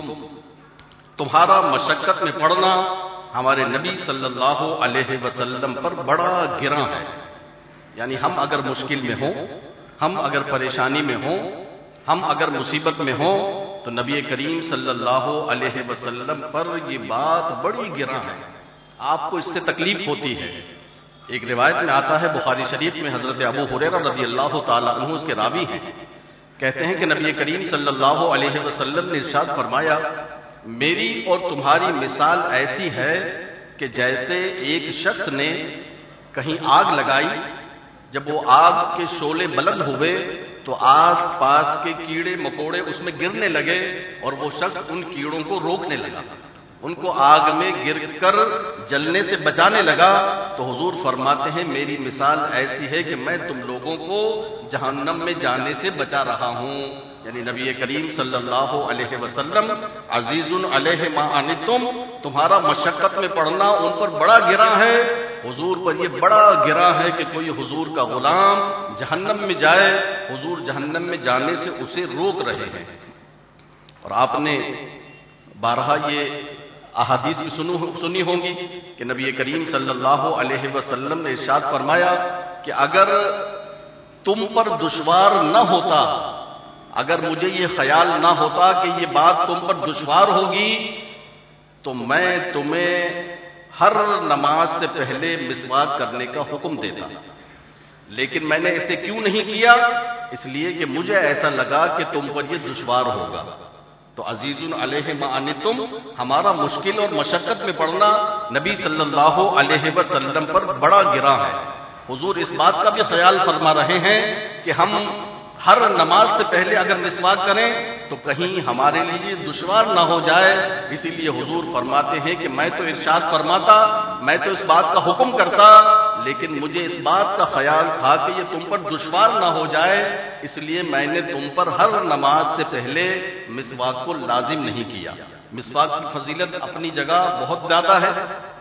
تمہارا مشقت میں پڑنا ہمارے نبی صلی اللہ علیہ وسلم پر بڑا گراں ہے۔ یعنی ہم اگر مشکل میں ہوں، ہم اگر پریشانی میں ہوں، ہم اگر مصیبت میں ہوں تو نبی کریم صلی اللہ علیہ وسلم پر یہ بات بڑی گراں ہے، آپ کو اس سے تکلیف ہوتی ہے۔ ایک روایت میں آتا ہے بخاری شریف میں، حضرت ابو ہریرہ رضی اللہ تعالی عنہ اس کے راوی ہیں، کہتے ہیں کہ نبی کریم صلی اللہ علیہ وسلم نے ارشاد فرمایا میری اور تمہاری مثال ایسی ہے کہ جیسے ایک شخص نے کہیں آگ لگائی، جب وہ آگ کے شعلے بلند ہوئے تو آس پاس کے کیڑے مکوڑے اس میں گرنے لگے اور وہ شخص ان کیڑوں کو روکنے لگا، ان کو آگ میں گر کر جلنے سے بچانے لگا۔ تو حضور فرماتے ہیں میری مثال ایسی ہے کہ میں تم لوگوں کو جہنم میں جانے سے بچا رہا ہوں۔ یعنی نبی کریم صلی اللہ علیہ وسلم عزیز علیہ ما عنتم، تمہارا مشقت میں پڑنا ان پر بڑا گراں ہے، حضور پر یہ بڑا گراں ہے کہ کوئی حضور کا غلام جہنم میں جائے، حضور جہنم میں جانے سے اسے روک رہے ہیں۔ اور آپ نے بارہا یہ احادیث بھی سنی ہوں گی کہ نبی کریم صلی اللہ علیہ وسلم نے ارشاد فرمایا کہ اگر تم پر دشوار نہ ہوتا، اگر مجھے یہ خیال نہ ہوتا کہ یہ بات تم پر دشوار ہوگی تو میں تمہیں ہر نماز سے پہلے مسواک کرنے کا حکم دیتا، لیکن میں نے اسے کیوں نہیں کیا؟ اس لیے کہ مجھے ایسا لگا کہ تم پر یہ دشوار ہوگا۔ تو عزیز علیہ ما عنتم، ہمارا مشکل اور مشقت میں پڑنا نبی صلی اللہ علیہ وسلم پر بڑا گراں ہے۔ حضور اس بات کا بھی خیال فرما رہے ہیں کہ ہم ہر نماز سے پہلے اگر مسواک کریں تو کہیں ہمارے لیے دشوار نہ ہو جائے، اسی لیے حضور فرماتے ہیں کہ میں تو ارشاد فرماتا، میں تو اس بات کا حکم کرتا، لیکن مجھے اس بات کا خیال تھا کہ یہ تم پر دشوار نہ ہو جائے، اس لیے میں نے تم پر ہر نماز سے پہلے مسواک کو لازم نہیں کیا۔ مسواک کی فضیلت اپنی جگہ بہت زیادہ ہے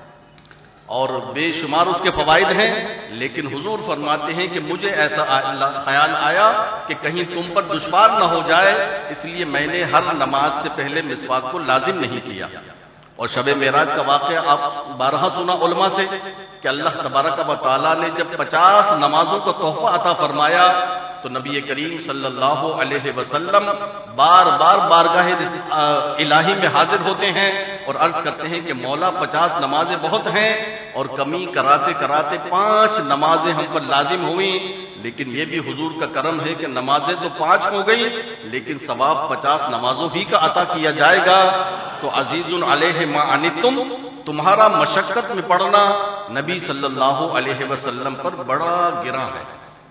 اور بے شمار اس کے فوائد ہیں، لیکن حضور فرماتے ہیں کہ مجھے ایسا خیال آیا کہ کہیں تم پر دشوار نہ ہو جائے، اس لیے میں نے ہر نماز سے پہلے مسواک کو لازم نہیں کیا۔ اور شب معراج کا واقعہ آپ بارہا سنا علماء سے کہ اللہ تبارک و تعالیٰ نے جب پچاس نمازوں کا تحفہ عطا فرمایا تو نبی کریم صلی اللہ علیہ وسلم بار بار بارگاہ الہی میں حاضر ہوتے ہیں اور عرض کرتے ہیں کہ مولا پچاس نمازیں بہت ہیں اور کمی کراتے کراتے پانچ نمازیں ہم پر لازم ہوئیں، لیکن یہ بھی حضور کا کرم ہے کہ نمازیں تو پانچ ہو گئی لیکن ثواب پچاس نمازوں ہی کا عطا کیا جائے گا۔ تو عزیز علیہ ما عنتم، تمہارا مشقت میں پڑنا نبی صلی اللہ علیہ وسلم پر بڑا گراں ہے۔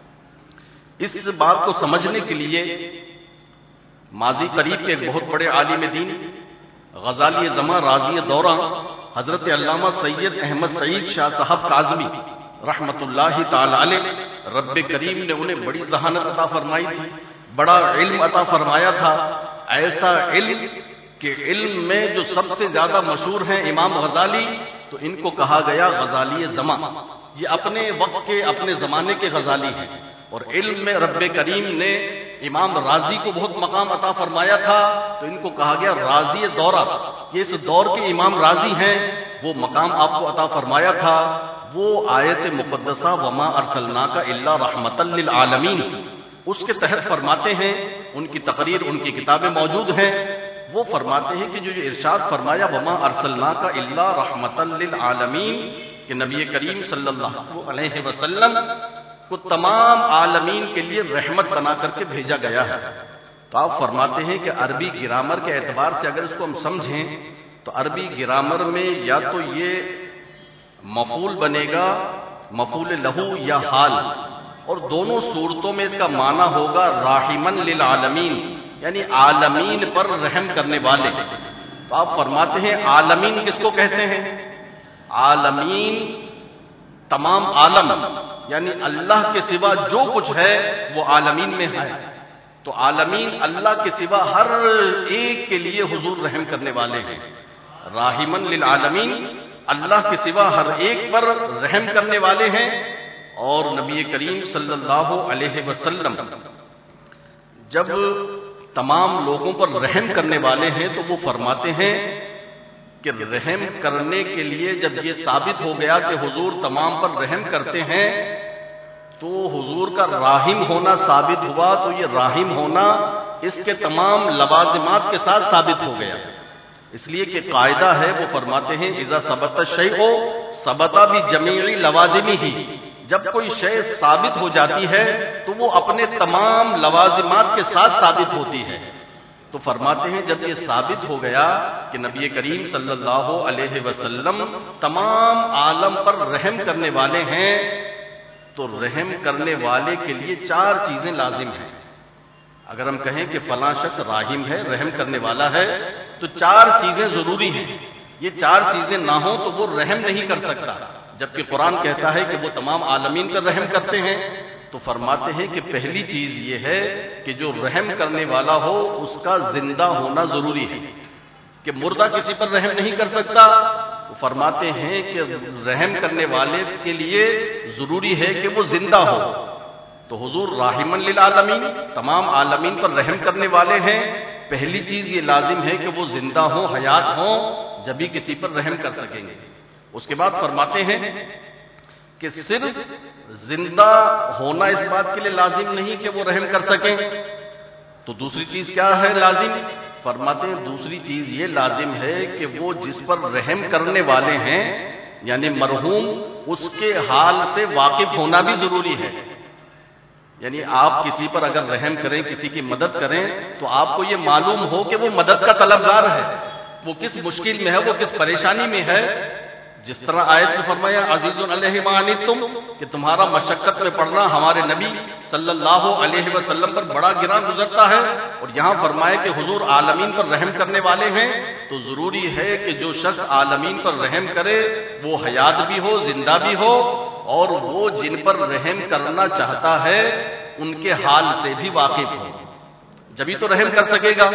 اس بات کو سمجھنے کے لیے ماضی قریب کے ایک بہت بڑے عالم دین، غزالی زمان، راضی دورہ، حضرت علامہ سید احمد سعید شاہ صاحب کاظمی رحمت اللہ تعالی علیہ، رب کریم نے انہیں بڑی ذہانت عطا فرمائی تھی، بڑا علم عطا فرمایا تھا، ایسا علم کہ علم میں جو سب سے زیادہ مشہور ہیں امام غزالی، تو ان کو کہا گیا غزالی زمان، یہ اپنے وقت کے اپنے زمانے کے غزالی ہیں۔ اور علم میں رب کریم نے امام راضی کو بہت مقام عطا فرمایا تھا، تو ان کو کہا گیا راضی دورہ، یہ اس دور کے امام راضی ہیں، وہ مقام آپ کو عطا فرمایا تھا۔ وہ آیت مقدسہ وما ارسلناک الا رحمۃ للعالمین، اس کے تحت فرماتے ہیں، ان کی تقریر ان کی کتابیں موجود ہیں، وہ فرماتے ہیں کہ جو یہ ارشاد فرمایا وما ارسلناک الا رحمۃ للعالمین، کہ نبی کریم صلی اللہ علیہ وسلم کو تمام عالمین کے لیے رحمت بنا کر کے بھیجا گیا ہے۔ تو آپ فرماتے ہیں کہ عربی گرامر کے اعتبار سے اگر اس کو ہم سمجھیں تو عربی گرامر میں یا تو یہ مفعول بنے گا، مفعول لہو یا حال، اور دونوں صورتوں میں اس کا معنی ہوگا راحمن للعالمین، یعنی عالمین پر رحم کرنے والے۔ تو آپ فرماتے ہیں عالمین کس کو کہتے ہیں؟ عالمین تمام عالم، یعنی اللہ کے سوا جو کچھ ہے وہ عالمین میں ہے۔ تو عالمین اللہ کے سوا ہر ایک کے لیے حضور رحم کرنے والے ہیں۔ راحمن للعالمین، اللہ کے سوا ہر ایک پر رحم کرنے والے ہیں۔ اور نبی کریم صلی اللہ علیہ وسلم جب تمام لوگوں پر رحم کرنے والے ہیں تو وہ فرماتے ہیں کہ رحم کرنے کے لیے جب یہ ثابت ہو گیا کہ حضور تمام پر رحم کرتے ہیں، تو حضور کا راحم ہونا ثابت ہوا، تو یہ راحم ہونا اس کے تمام لوازمات کے ساتھ ثابت ہو گیا۔ اس لیے کہ قاعدہ ہے، وہ فرماتے ہیں اذا ثبت الشیء ثبت بجمیع لوازمہ، جب کوئی شے ثابت ہو جاتی ہے تو وہ اپنے تمام لوازمات کے ساتھ ثابت ہوتی ہے۔ تو فرماتے ہیں جب یہ ثابت ہو گیا کہ نبی کریم صلی اللہ علیہ وسلم تمام عالم پر رحم کرنے والے ہیں، تو رحم کرنے والے کے لیے چار چیزیں لازم ہیں۔ اگر ہم کہیں کہ فلاں شخص راحم ہے، رحم کرنے والا ہے، تو چار چیزیں ضروری ہیں۔ یہ چار چیزیں نہ ہوں تو وہ رحم نہیں کر سکتا، جبکہ قرآن کہتا ہے کہ وہ تمام عالمین پر رحم کرتے ہیں۔ تو فرماتے ہیں کہ پہلی چیز یہ ہے کہ جو رحم کرنے والا ہو اس کا زندہ ہونا ضروری ہے، کہ مردہ کسی پر رحم نہیں کر سکتا۔ وہ فرماتے ہیں کہ رحم کرنے والے کے لیے ضروری ہے کہ وہ زندہ ہو۔ تو حضور راحمن للعالمین، تمام عالمین پر رحم کرنے والے ہیں، پہلی چیز یہ لازم ہے کہ وہ زندہ ہوں، حیات ہوں، جبھی کسی پر رحم کر سکیں گے۔ اس کے بعد فرماتے ہیں کہ صرف زندہ ہونا اس بات کے لیے لازم نہیں کہ وہ رحم کر سکیں، تو دوسری چیز کیا ہے لازم؟ فرماتے ہیں دوسری چیز یہ لازم ہے کہ وہ جس پر رحم کرنے والے ہیں یعنی مرحوم، اس کے حال سے واقف ہونا بھی ضروری ہے۔ یعنی آپ کسی پر اگر رحم کریں، کسی کی مدد کریں، تو آپ کو یہ معلوم ہو کہ وہ مدد کا طلبگار ہے، وہ کس مشکل میں ہے، وہ کس پریشانی میں ہے۔ جس طرح آیت میں فرمایا عزیز علیہ ما عنتم، کہ تمہارا مشقت میں پڑنا ہمارے نبی صلی اللہ علیہ وسلم پر بڑا گراں گزرتا ہے، اور یہاں فرمایا کہ حضور عالمین پر رحم کرنے والے ہیں، تو ضروری ہے کہ جو شخص عالمین پر رحم کرے وہ حیات بھی ہو، زندہ بھی ہو، اور وہ جن پر رحم کرنا چاہتا ہے ان کے حال سے بھی واقف ہو، جبھی تو رحم کر سکے گا۔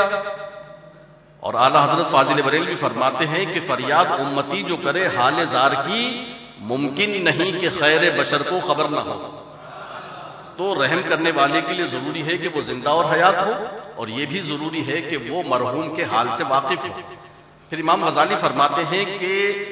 اور اعلیٰ حضرت فاضل بریلوی فرماتے ہیں کہ فریاد امتی جو کرے حال زار کی، ممکن نہیں کہ خیر بشر کو خبر نہ ہو۔ تو رحم کرنے والے کے لیے ضروری ہے کہ وہ زندہ اور حیات ہو، اور یہ بھی ضروری ہے کہ وہ مرحوم کے حال سے واقف ہو۔ پھر امام غزالی فرماتے ہیں کہ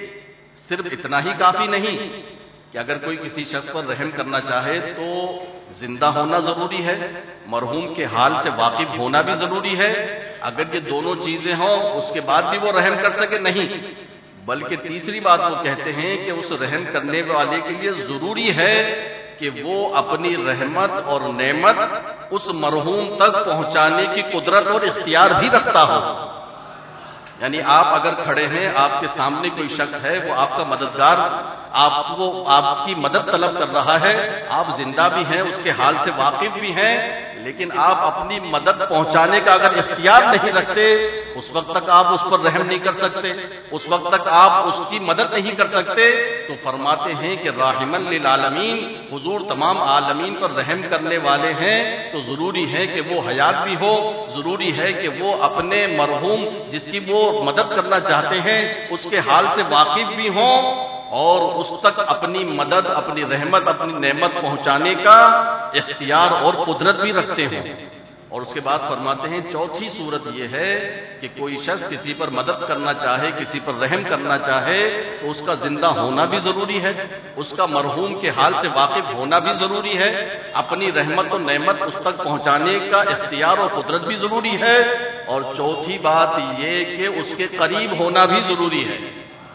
صرف اتنا ہی کافی نہیں کہ اگر کوئی کسی شخص پر رحم کرنا چاہے تو زندہ ہونا ضروری ہے، مرحوم کے حال سے واقف ہونا بھی ضروری ہے۔ اگر یہ دونوں چیزیں ہوں اس کے بعد بھی وہ رحم کر سکے، نہیں، بلکہ تیسری بات وہ کہتے ہیں کہ اس رحم کرنے والے کے لیے ضروری ہے کہ وہ اپنی رحمت اور نعمت اس مرحوم تک پہنچانے کی قدرت اور اختیار بھی رکھتا ہو۔ یعنی آپ اگر کھڑے ہیں، آپ کے سامنے کوئی شخص ہے، وہ آپ کا مددگار، آپ کو آپ کی مدد طلب کر رہا ہے، آپ زندہ بھی ہیں، اس کے حال سے واقف بھی ہیں، لیکن آپ اپنی مدد پہنچانے کا اگر اختیار نہیں رکھتے، اس وقت تک آپ اس پر رحم نہیں کر سکتے، اس وقت تک آپ اس کی مدد نہیں کر سکتے، تو فرماتے ہیں کہ راحمن للعالمین، حضور تمام عالمین پر رحم کرنے والے ہیں، تو ضروری ہے کہ وہ حیات بھی ہو، ضروری ہے کہ وہ اپنے مرحوم جس کی وہ مدد کرنا چاہتے ہیں اس کے حال سے واقف بھی ہوں، اور اس تک اپنی مدد، اپنی رحمت، اپنی نعمت پہنچانے کا اختیار اور قدرت بھی رکھتے ہیں۔ اور اس کے بعد فرماتے ہیں چوتھی صورت یہ ہے کہ کوئی شخص کسی پر مدد کرنا چاہے، کسی پر رحم کرنا چاہے، تو اس کا زندہ ہونا بھی ضروری ہے، اس کا مرحوم کے حال سے واقف ہونا بھی ضروری ہے، اپنی رحمت و نعمت اس تک پہنچانے کا اختیار اور قدرت بھی ضروری ہے، اور چوتھی بات یہ کہ اس کے قریب ہونا بھی ضروری ہے،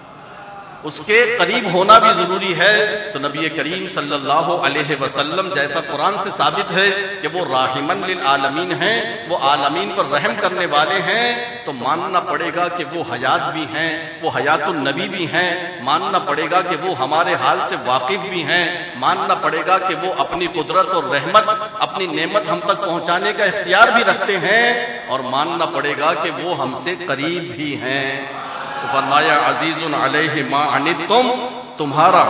اس کے قریب ہونا بھی ضروری ہے۔ تو نبی کریم صلی اللہ علیہ وسلم جیسا قرآن سے ثابت ہے کہ وہ راحمن للعالمین ہیں، وہ عالمین پر رحم کرنے والے ہیں، تو ماننا پڑے گا کہ وہ حیات بھی ہیں، وہ حیات النبی بھی ہیں، ماننا پڑے گا کہ وہ ہمارے حال سے واقف بھی ہیں، ماننا پڑے گا کہ وہ اپنی قدرت اور رحمت، اپنی نعمت ہم تک پہنچانے کا اختیار بھی رکھتے ہیں، اور ماننا پڑے گا کہ وہ ہم سے قریب بھی ہیں۔ تو فرمایا عزیز علیہ ما عنتم، تمہارا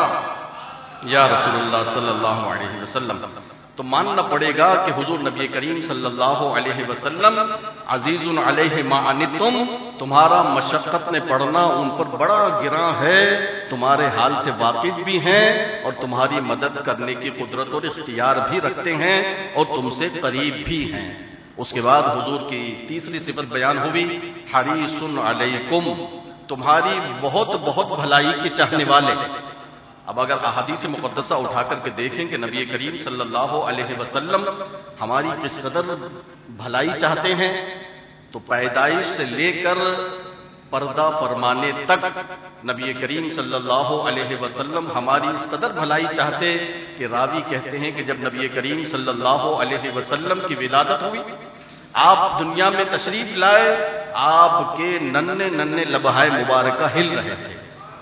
یا رسول اللہ صلی اللہ علیہ وسلم، تو ماننا پڑے گا کہ حضور نبی کریم صلی اللہ علیہ وسلم عزیز علیہ ما عنتم، تمہارا مشقت میں پڑنا ان پر بڑا گراں ہے، تمہارے حال سے واقف بھی ہیں، اور تمہاری مدد کرنے کی قدرت اور اختیار بھی رکھتے ہیں، اور تم سے قریب بھی ہیں۔ اس کے بعد حضور کی تیسری صفت بیان ہوئی، حریص علیکم، تمہاری بہت بہت بھلائی کے چاہنے والے۔ اب اگر احادیث مقدسہ اٹھا کر کے دیکھیں کہ نبی کریم صلی اللہ علیہ وسلم ہماری کس قدر بھلائی چاہتے ہیں، تو پیدائش سے لے کر پردہ فرمانے تک نبی کریم صلی اللہ علیہ وسلم ہماری اس قدر بھلائی چاہتے کہ راوی کہتے ہیں کہ جب نبی کریم صلی اللہ علیہ وسلم کی ولادت ہوئی، آپ دنیا میں تشریف لائے، آپ کے ننھے ننھے لبہائے مبارکہ ہل رہے تھے،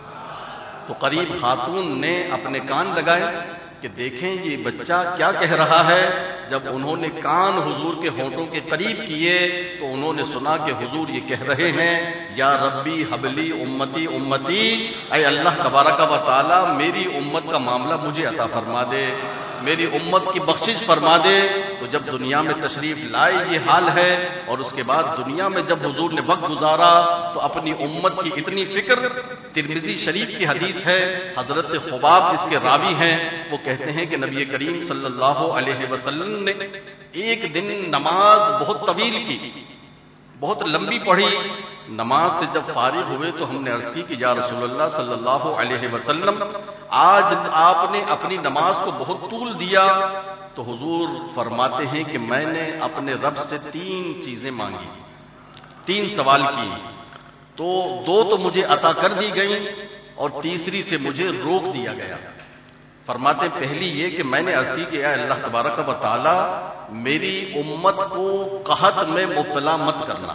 تو قریب خاتون نے اپنے کان لگائے کہ دیکھیں یہ بچہ کیا کہہ رہا ہے۔ جب انہوں نے کان حضور کے ہونٹوں کے قریب کیے تو انہوں نے سنا کہ حضور یہ کہہ رہے ہیں، یا ربی حبلی امتی امتی، اے اللہ تبارک و تعالی میری امت کا معاملہ مجھے عطا فرما دے، میری امت کی بخشش فرما دے۔ تو جب دنیا میں تشریف لائے یہ حال ہے، اور اس کے بعد دنیا میں جب حضور نے وقت گزارا تو اپنی امت کی اتنی فکر، ترمذی شریف کی حدیث ہے، حضرت خباب اس کے راوی ہیں، وہ کہتے ہیں کہ نبی کریم صلی اللہ علیہ وسلم نے ایک دن نماز بہت طویل کی، بہت لمبی پڑھی، نماز سے جب فارغ ہوئے تو ہم نے عرض کی کہ یا رسول اللہ صلی اللہ علیہ وسلم آج آپ نے اپنی نماز کو بہت طول دیا، تو حضور فرماتے ہیں کہ میں نے اپنے رب سے تین چیزیں مانگی، تین سوال کی، تو دو تو مجھے عطا کر دی گئیں اور تیسری سے مجھے روک دیا گیا۔ فرماتے پہلی یہ کہ میں نے عرض کی کہ اے اللہ تبارک و تعالی میری امت کو قحط میں مبتلا مت کرنا،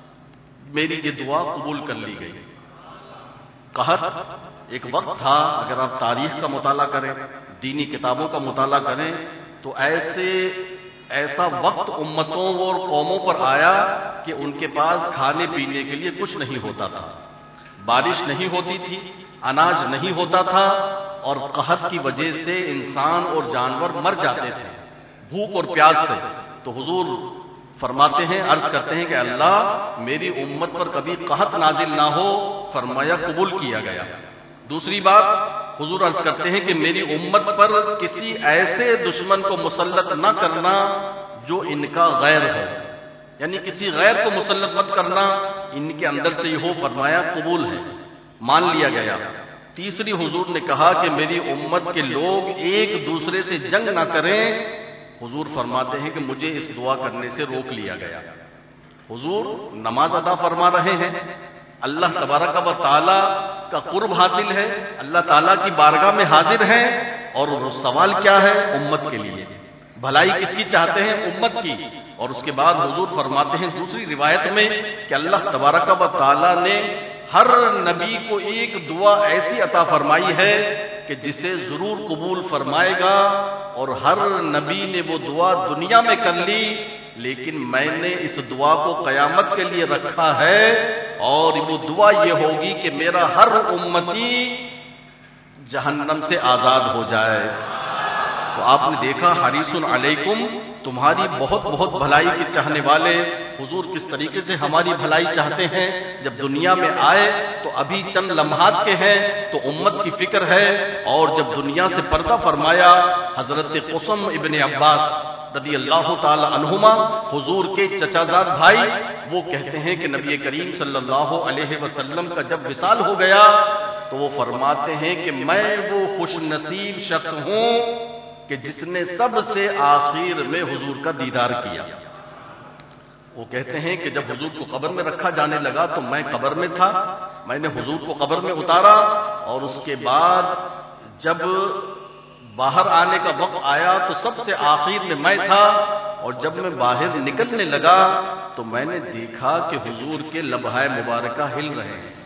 میری یہ دعا قبول کر لی گئی۔ قحط ایک وقت تھا، اگر آپ تاریخ کا مطالعہ کریں، دینی کتابوں کا مطالعہ کریں، تو ایسے ایسا وقت امتوں اور قوموں پر آیا کہ ان کے پاس کھانے پینے کے لیے کچھ نہیں ہوتا تھا، بارش نہیں ہوتی تھی، اناج نہیں ہوتا تھا، اور قحط کی وجہ سے انسان اور جانور مر جاتے تھے بھوک اور پیاس سے۔ تو حضور فرماتے ہیں، عرض کرتے ہیں کہ اللہ میری امت پر کبھی قحط نازل نہ ہو، فرمایا قبول کیا گیا۔ دوسری بات حضور عرض کرتے ہیں کہ میری امت پر کسی ایسے دشمن کو مسلط نہ کرنا جو ان کا غیر ہے، یعنی کسی غیر کو مسلط مت کرنا، ان کے اندر سے یہ ہو، فرمایا قبول ہے، مان لیا گیا۔ تیسری حضور نے کہا کہ میری امت کے لوگ ایک دوسرے سے جنگ نہ کریں، حضور فرماتے ہیں کہ مجھے اس دعا کرنے سے روک لیا گیا۔ حضور نماز ادا فرما رہے ہیں، اللہ تبارک و تعالی کا قرب حاصل ہے، اللہ تعالیٰ کی بارگاہ میں حاضر ہیں، اور وہ سوال کیا ہے؟ امت کے لیے بھلائی کس کی چاہتے ہیں؟ امت کی. اور اس کے بعد حضور فرماتے ہیں دوسری روایت میں کہ اللہ تبارک و تعالی نے ہر نبی کو ایک دعا ایسی عطا فرمائی ہے کہ جسے ضرور قبول فرمائے گا. اور ہر نبی نے وہ دعا دنیا میں کر لی، لیکن میں نے اس دعا کو قیامت کے لیے رکھا ہے، اور وہ دعا یہ ہوگی کہ میرا ہر امتی جہنم سے آزاد ہو جائے. تو آپ نے دیکھا حریص علیکم، تمہاری بہت بہت بھلائی کے چاہنے والے. حضور کس طریقے سے ہماری بھلائی چاہتے ہیں؟ جب دنیا میں آئے تو ابھی چند لمحات کے ہیں تو امت کی فکر ہے، اور جب دنیا سے پردہ فرمایا حضرت قسم ابن عباس رضی اللہ تعالی عنہما، حضور کے چچا زاد بھائی، وہ کہتے ہیں کہ نبی کریم صلی اللہ علیہ وسلم کا جب وصال ہو گیا تو وہ فرماتے ہیں کہ میں وہ خوش نصیب شخص ہوں کہ جس نے سب سے آخر میں حضور کا دیدار کیا. وہ کہتے ہیں کہ جب حضور کو قبر میں رکھا جانے لگا تو میں قبر میں تھا، میں نے حضور کو قبر میں اتارا، اور اس کے بعد جب باہر آنے کا وقت آیا تو سب سے آخر میں میں تھا، اور جب میں باہر نکلنے لگا تو میں نے دیکھا کہ حضور کے لبہائے مبارکہ ہل رہے ہیں.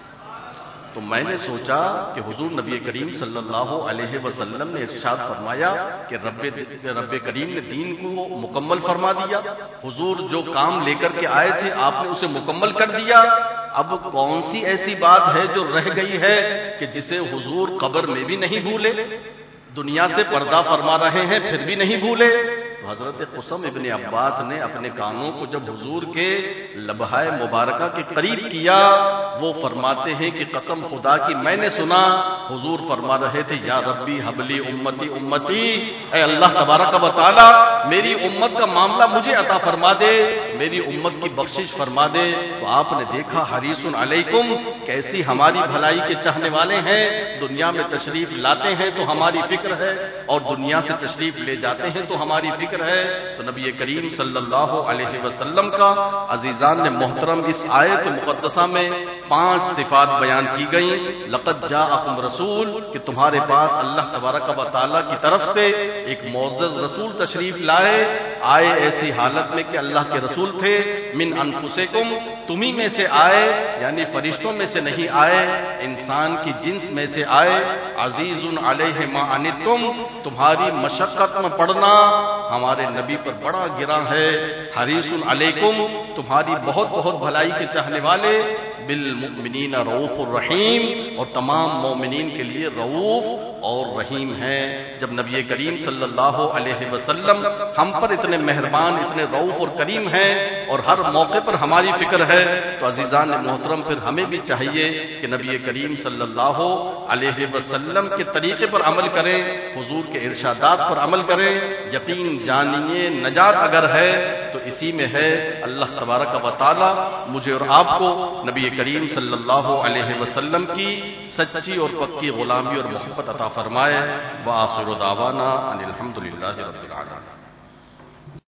تو میں نے سوچا کہ حضور نبی کریم صلی اللہ علیہ وسلم نے ارشاد فرمایا کہ رب رب کریم نے دین کو مکمل فرما دیا، حضور جو کام لے کر کے آئے تھے آپ نے اسے مکمل کر دیا. اب کون سی ایسی بات ہے جو رہ گئی ہے کہ جسے حضور قبر میں بھی نہیں بھولے، دنیا سے پردہ فرما رہے ہیں پھر بھی نہیں بھولے؟ حضرت قسم ابن عباس نے اپنے کانوں کو جب حضور کے لبہائے مبارکہ کے قریب کیا، وہ فرماتے ہیں کہ قسم خدا کی میں نے سنا حضور فرما رہے تھے یا ربی حبلی امتی امتی، اے اللہ تبارک و تعالی میری امت کا معاملہ مجھے عطا فرما دے، میری امت کی بخشش فرما دے. تو آپ نے دیکھا حریص علیکم کیسی ہماری بھلائی کے چاہنے والے ہیں. دنیا میں تشریف لاتے ہیں تو ہماری فکر ہے، اور دنیا سے تشریف لے جاتے ہیں تو ہماری فکر ہے. تو نبی کریم صلی اللہ علیہ وسلم کا عزیزان نے محترم اس آیت مقدسہ میں پانچ صفات بیان کی گئیں. لقد جاءکم رسول، کہ تمہارے پاس اللہ تبارک و تعالیٰ کی طرف سے ایک معزز رسول تشریف لائے. آئے ایسی حالت میں کہ اللہ کے رسول تھے. من انفسکم، تمہیں میں سے آئے، یعنی فرشتوں میں سے نہیں آئے، انسان کی جنس میں سے آئے. عزیز علیہ ما عنتم، تمہاری مشقت میں پڑنا ہمارے نبی پر بڑا گراں ہے. حریص علیکم، تمہاری بہت بہت بھلائی کے چاہنے والے. بالمؤمنین رؤوف الرحیم، اور تمام مومنین کے لیے رؤوف اور رحیم ہیں. جب نبی کریم صلی اللہ علیہ وسلم ہم پر اتنے مہربان، اتنے رؤوف اور کریم ہیں، اور ہر موقع پر ہماری فکر ہے، تو عزیزان محترم پھر ہمیں بھی چاہیے کہ نبی کریم صلی اللہ علیہ وسلم کے طریقے پر عمل کریں، حضور کے ارشادات پر عمل کریں. یقین جانیے نجات اگر ہے تو اسی میں ہے. اللہ تبارک و تعالی مجھے اور آپ کو نبی کریم صلی اللہ علیہ وسلم کی سچی اور پکی غلامی اور محبت عطا فرمائے. وآخر دعوانا ان الحمد للہ رب العالمین.